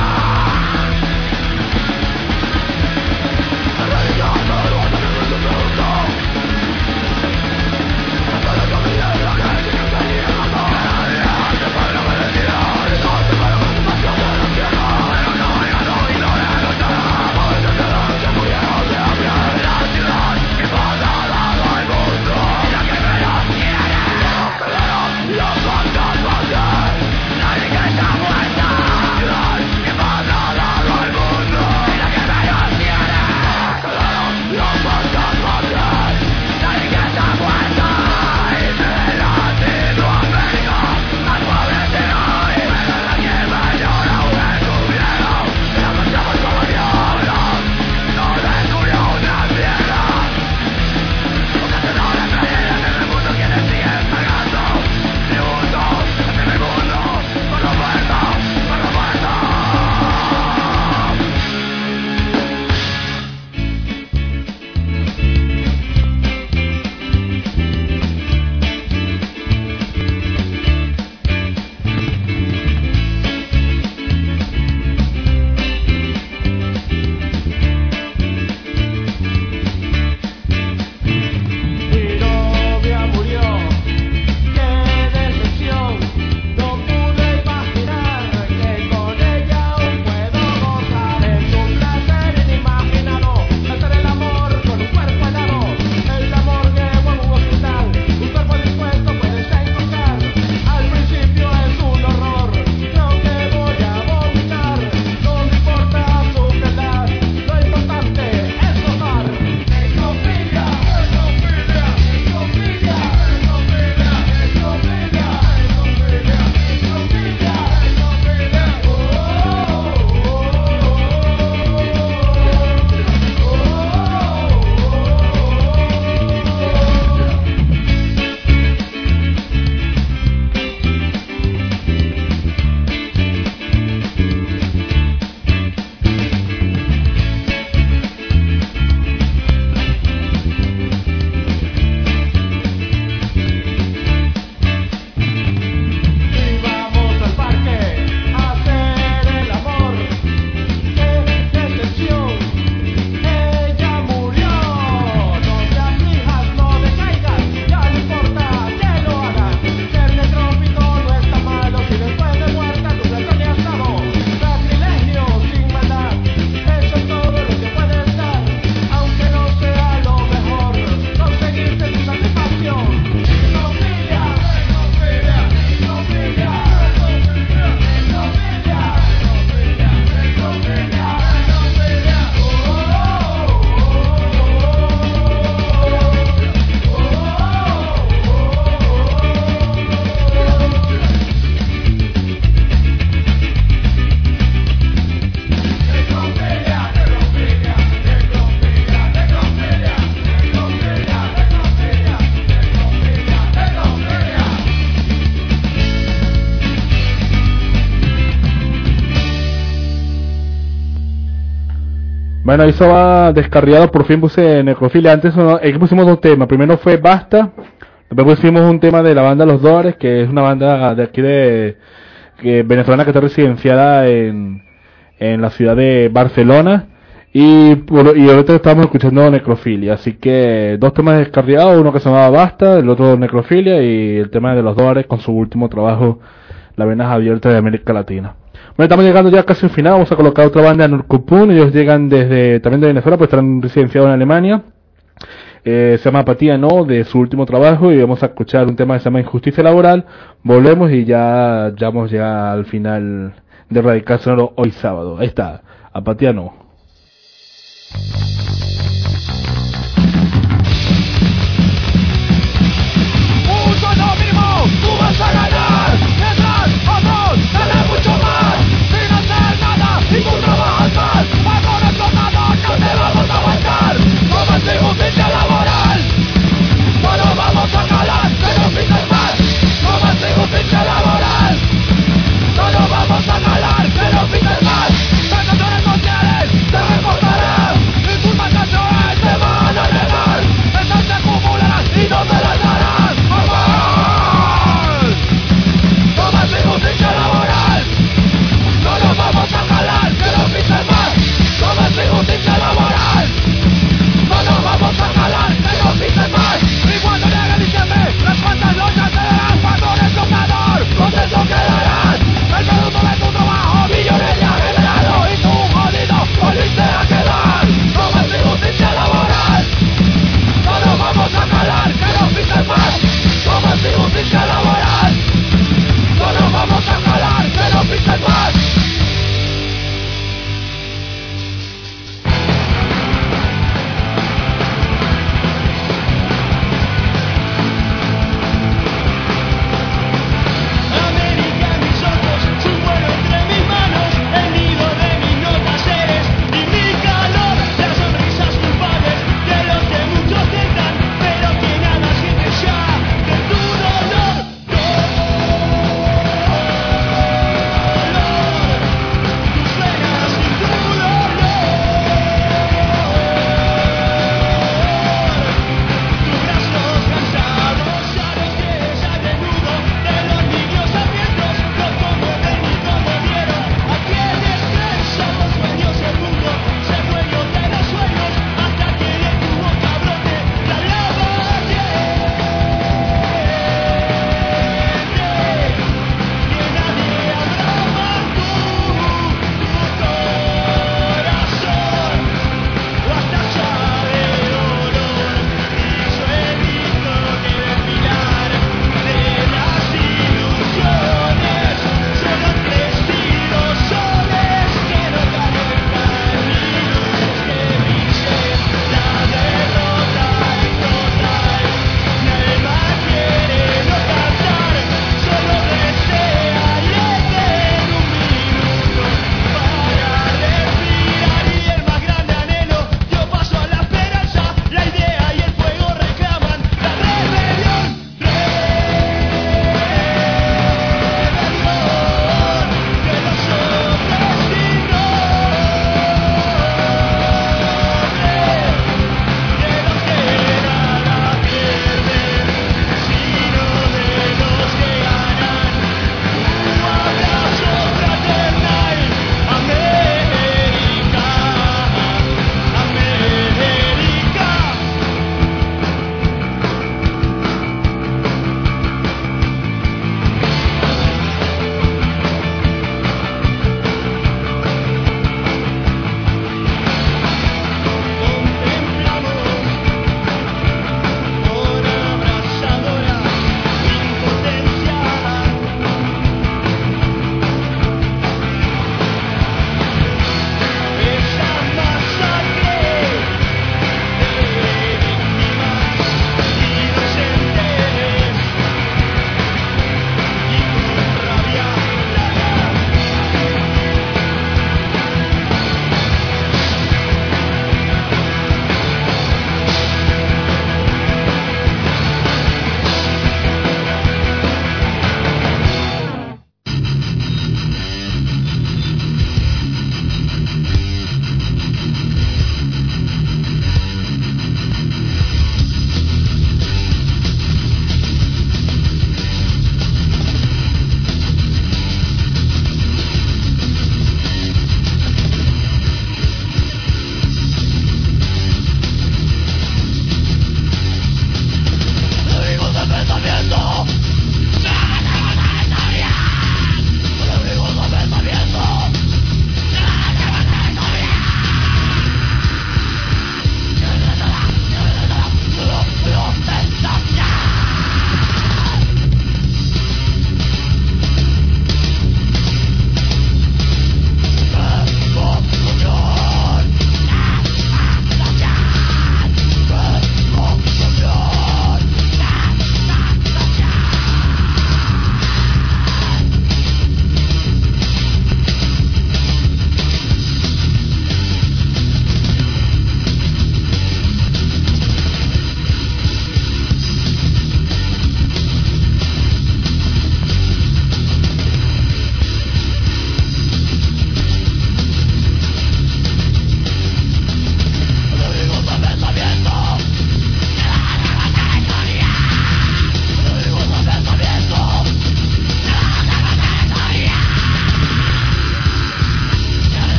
S1: Bueno, eso va descarriado, por fin puse Necrofilia. Antes aquí pusimos dos temas. Primero fue Basta, después pusimos un tema de la banda Los Dólares, que es una banda de aquí de venezolana que está residenciada en la ciudad de Barcelona. Y ahorita estamos escuchando Necrofilia, así que dos temas descarriados, uno que se llamaba Basta, el otro Necrofilia, y el tema de Los Dólares con su último trabajo, Las Venas Abiertas de América Latina. Bueno, estamos llegando ya casi al final, vamos a colocar otra banda, Nurkupun, ellos llegan también de Venezuela, pues están residenciados en Alemania. Se llama Apatía No, de su último trabajo, y vamos a escuchar un tema que se llama Injusticia Laboral. Volvemos y ya vamos ya al final de Radical Sonoro hoy sábado. Ahí está, Apatía No.
S5: Un sueldo mínimo, tú vas a ganar, mientras otros ganan mucho más, sin hacer nada y tú trabajas más, bajo nuestro nada no te vamos a aguantar, no más injusticia laboral, solo vamos a jalar, que no pises más, no más injusticia laboral, solo vamos a jalar, que no pises más, prestaciones sociales se recortarán, y tus vacaciones te van a negar, estas se acumularán y no te las darán, ¡vamos!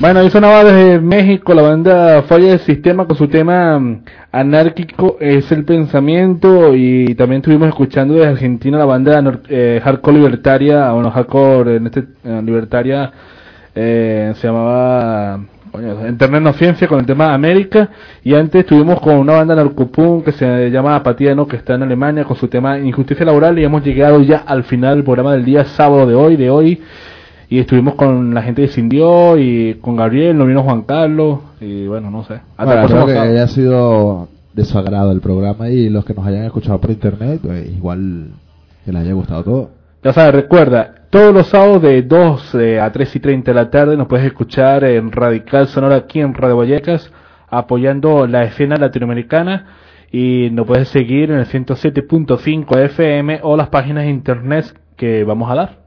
S1: Bueno, ahí sonaba desde México la banda Falla del Sistema con su tema Anárquico es el Pensamiento, y también estuvimos escuchando desde Argentina la banda Hardcore Libertaria, bueno, Hardcore Libertaria se llamaba Internet No Ciencia con el tema América, y antes estuvimos con una banda narcopunk que se llama Apatía No, que está en Alemania con su tema Injusticia Laboral, y hemos llegado ya al final del programa del día sábado de hoy. Y estuvimos con la gente de Sindió y con Gabriel, nos vino Juan Carlos y bueno, no sé.
S3: Bueno, espero que haya sido de su agrado el programa, y los que nos hayan escuchado por internet, pues igual que les haya gustado todo.
S1: Ya sabes, recuerda, todos los sábados de 2 a 3:30 de la tarde nos puedes escuchar en Radical Sonora aquí en Radio Vallecas, apoyando la escena latinoamericana, y nos puedes seguir en el 107.5 FM o las páginas de internet que vamos a dar.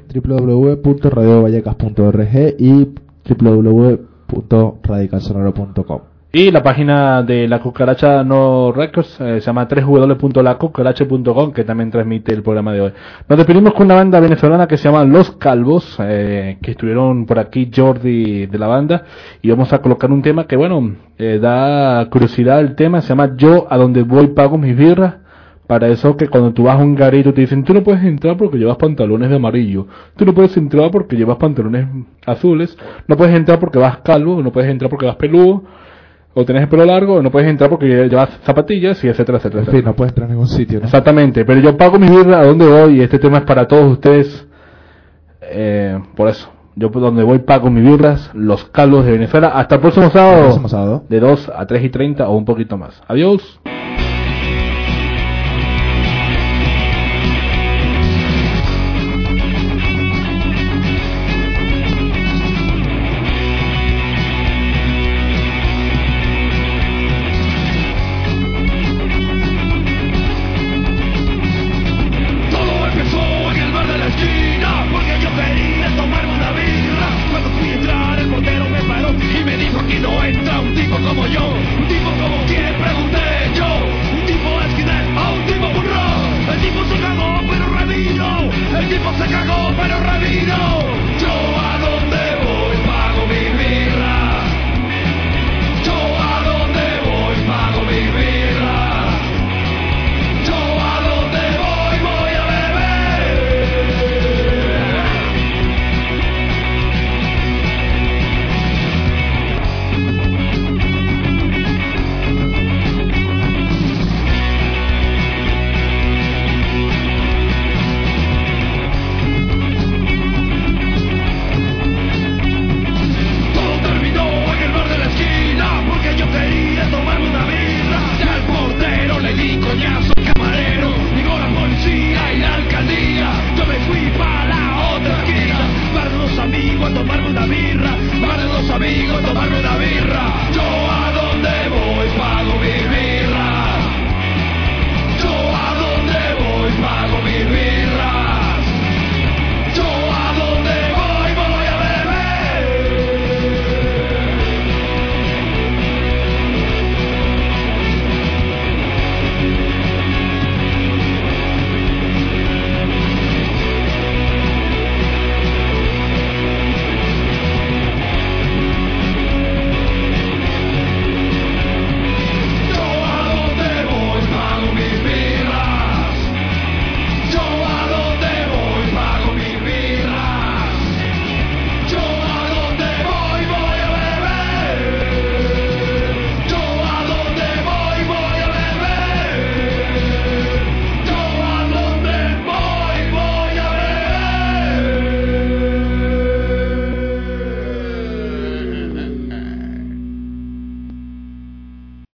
S3: www.radiovallecas.org y www.radicalsonoro.com.
S1: Y la página de La Cucaracha No Records se llama www.lacucaracha.com, que también transmite el programa de hoy. Nos despedimos con una banda venezolana que se llama Los Calvos, que estuvieron por aquí Jordi de la banda, y vamos a colocar un tema que bueno, da curiosidad el tema, se llama Yo a donde voy pago mis birras. Para eso que cuando tú vas a un garito te dicen, tú no puedes entrar porque llevas pantalones de amarillo, tú no puedes entrar porque llevas pantalones azules, no puedes entrar porque vas calvo, no puedes entrar porque vas peludo, o tenés el pelo largo, no puedes entrar porque llevas zapatillas, y etcétera, etcétera.
S3: En fin, no puedes entrar en ningún sitio, ¿no?
S1: Exactamente, pero yo pago mi birra a donde voy, y este tema es para todos ustedes, por eso. Yo donde voy pago mis birras, Los Calvos de Venezuela. Hasta el próximo sábado, de 2 a 3:30 o un poquito más. Adiós.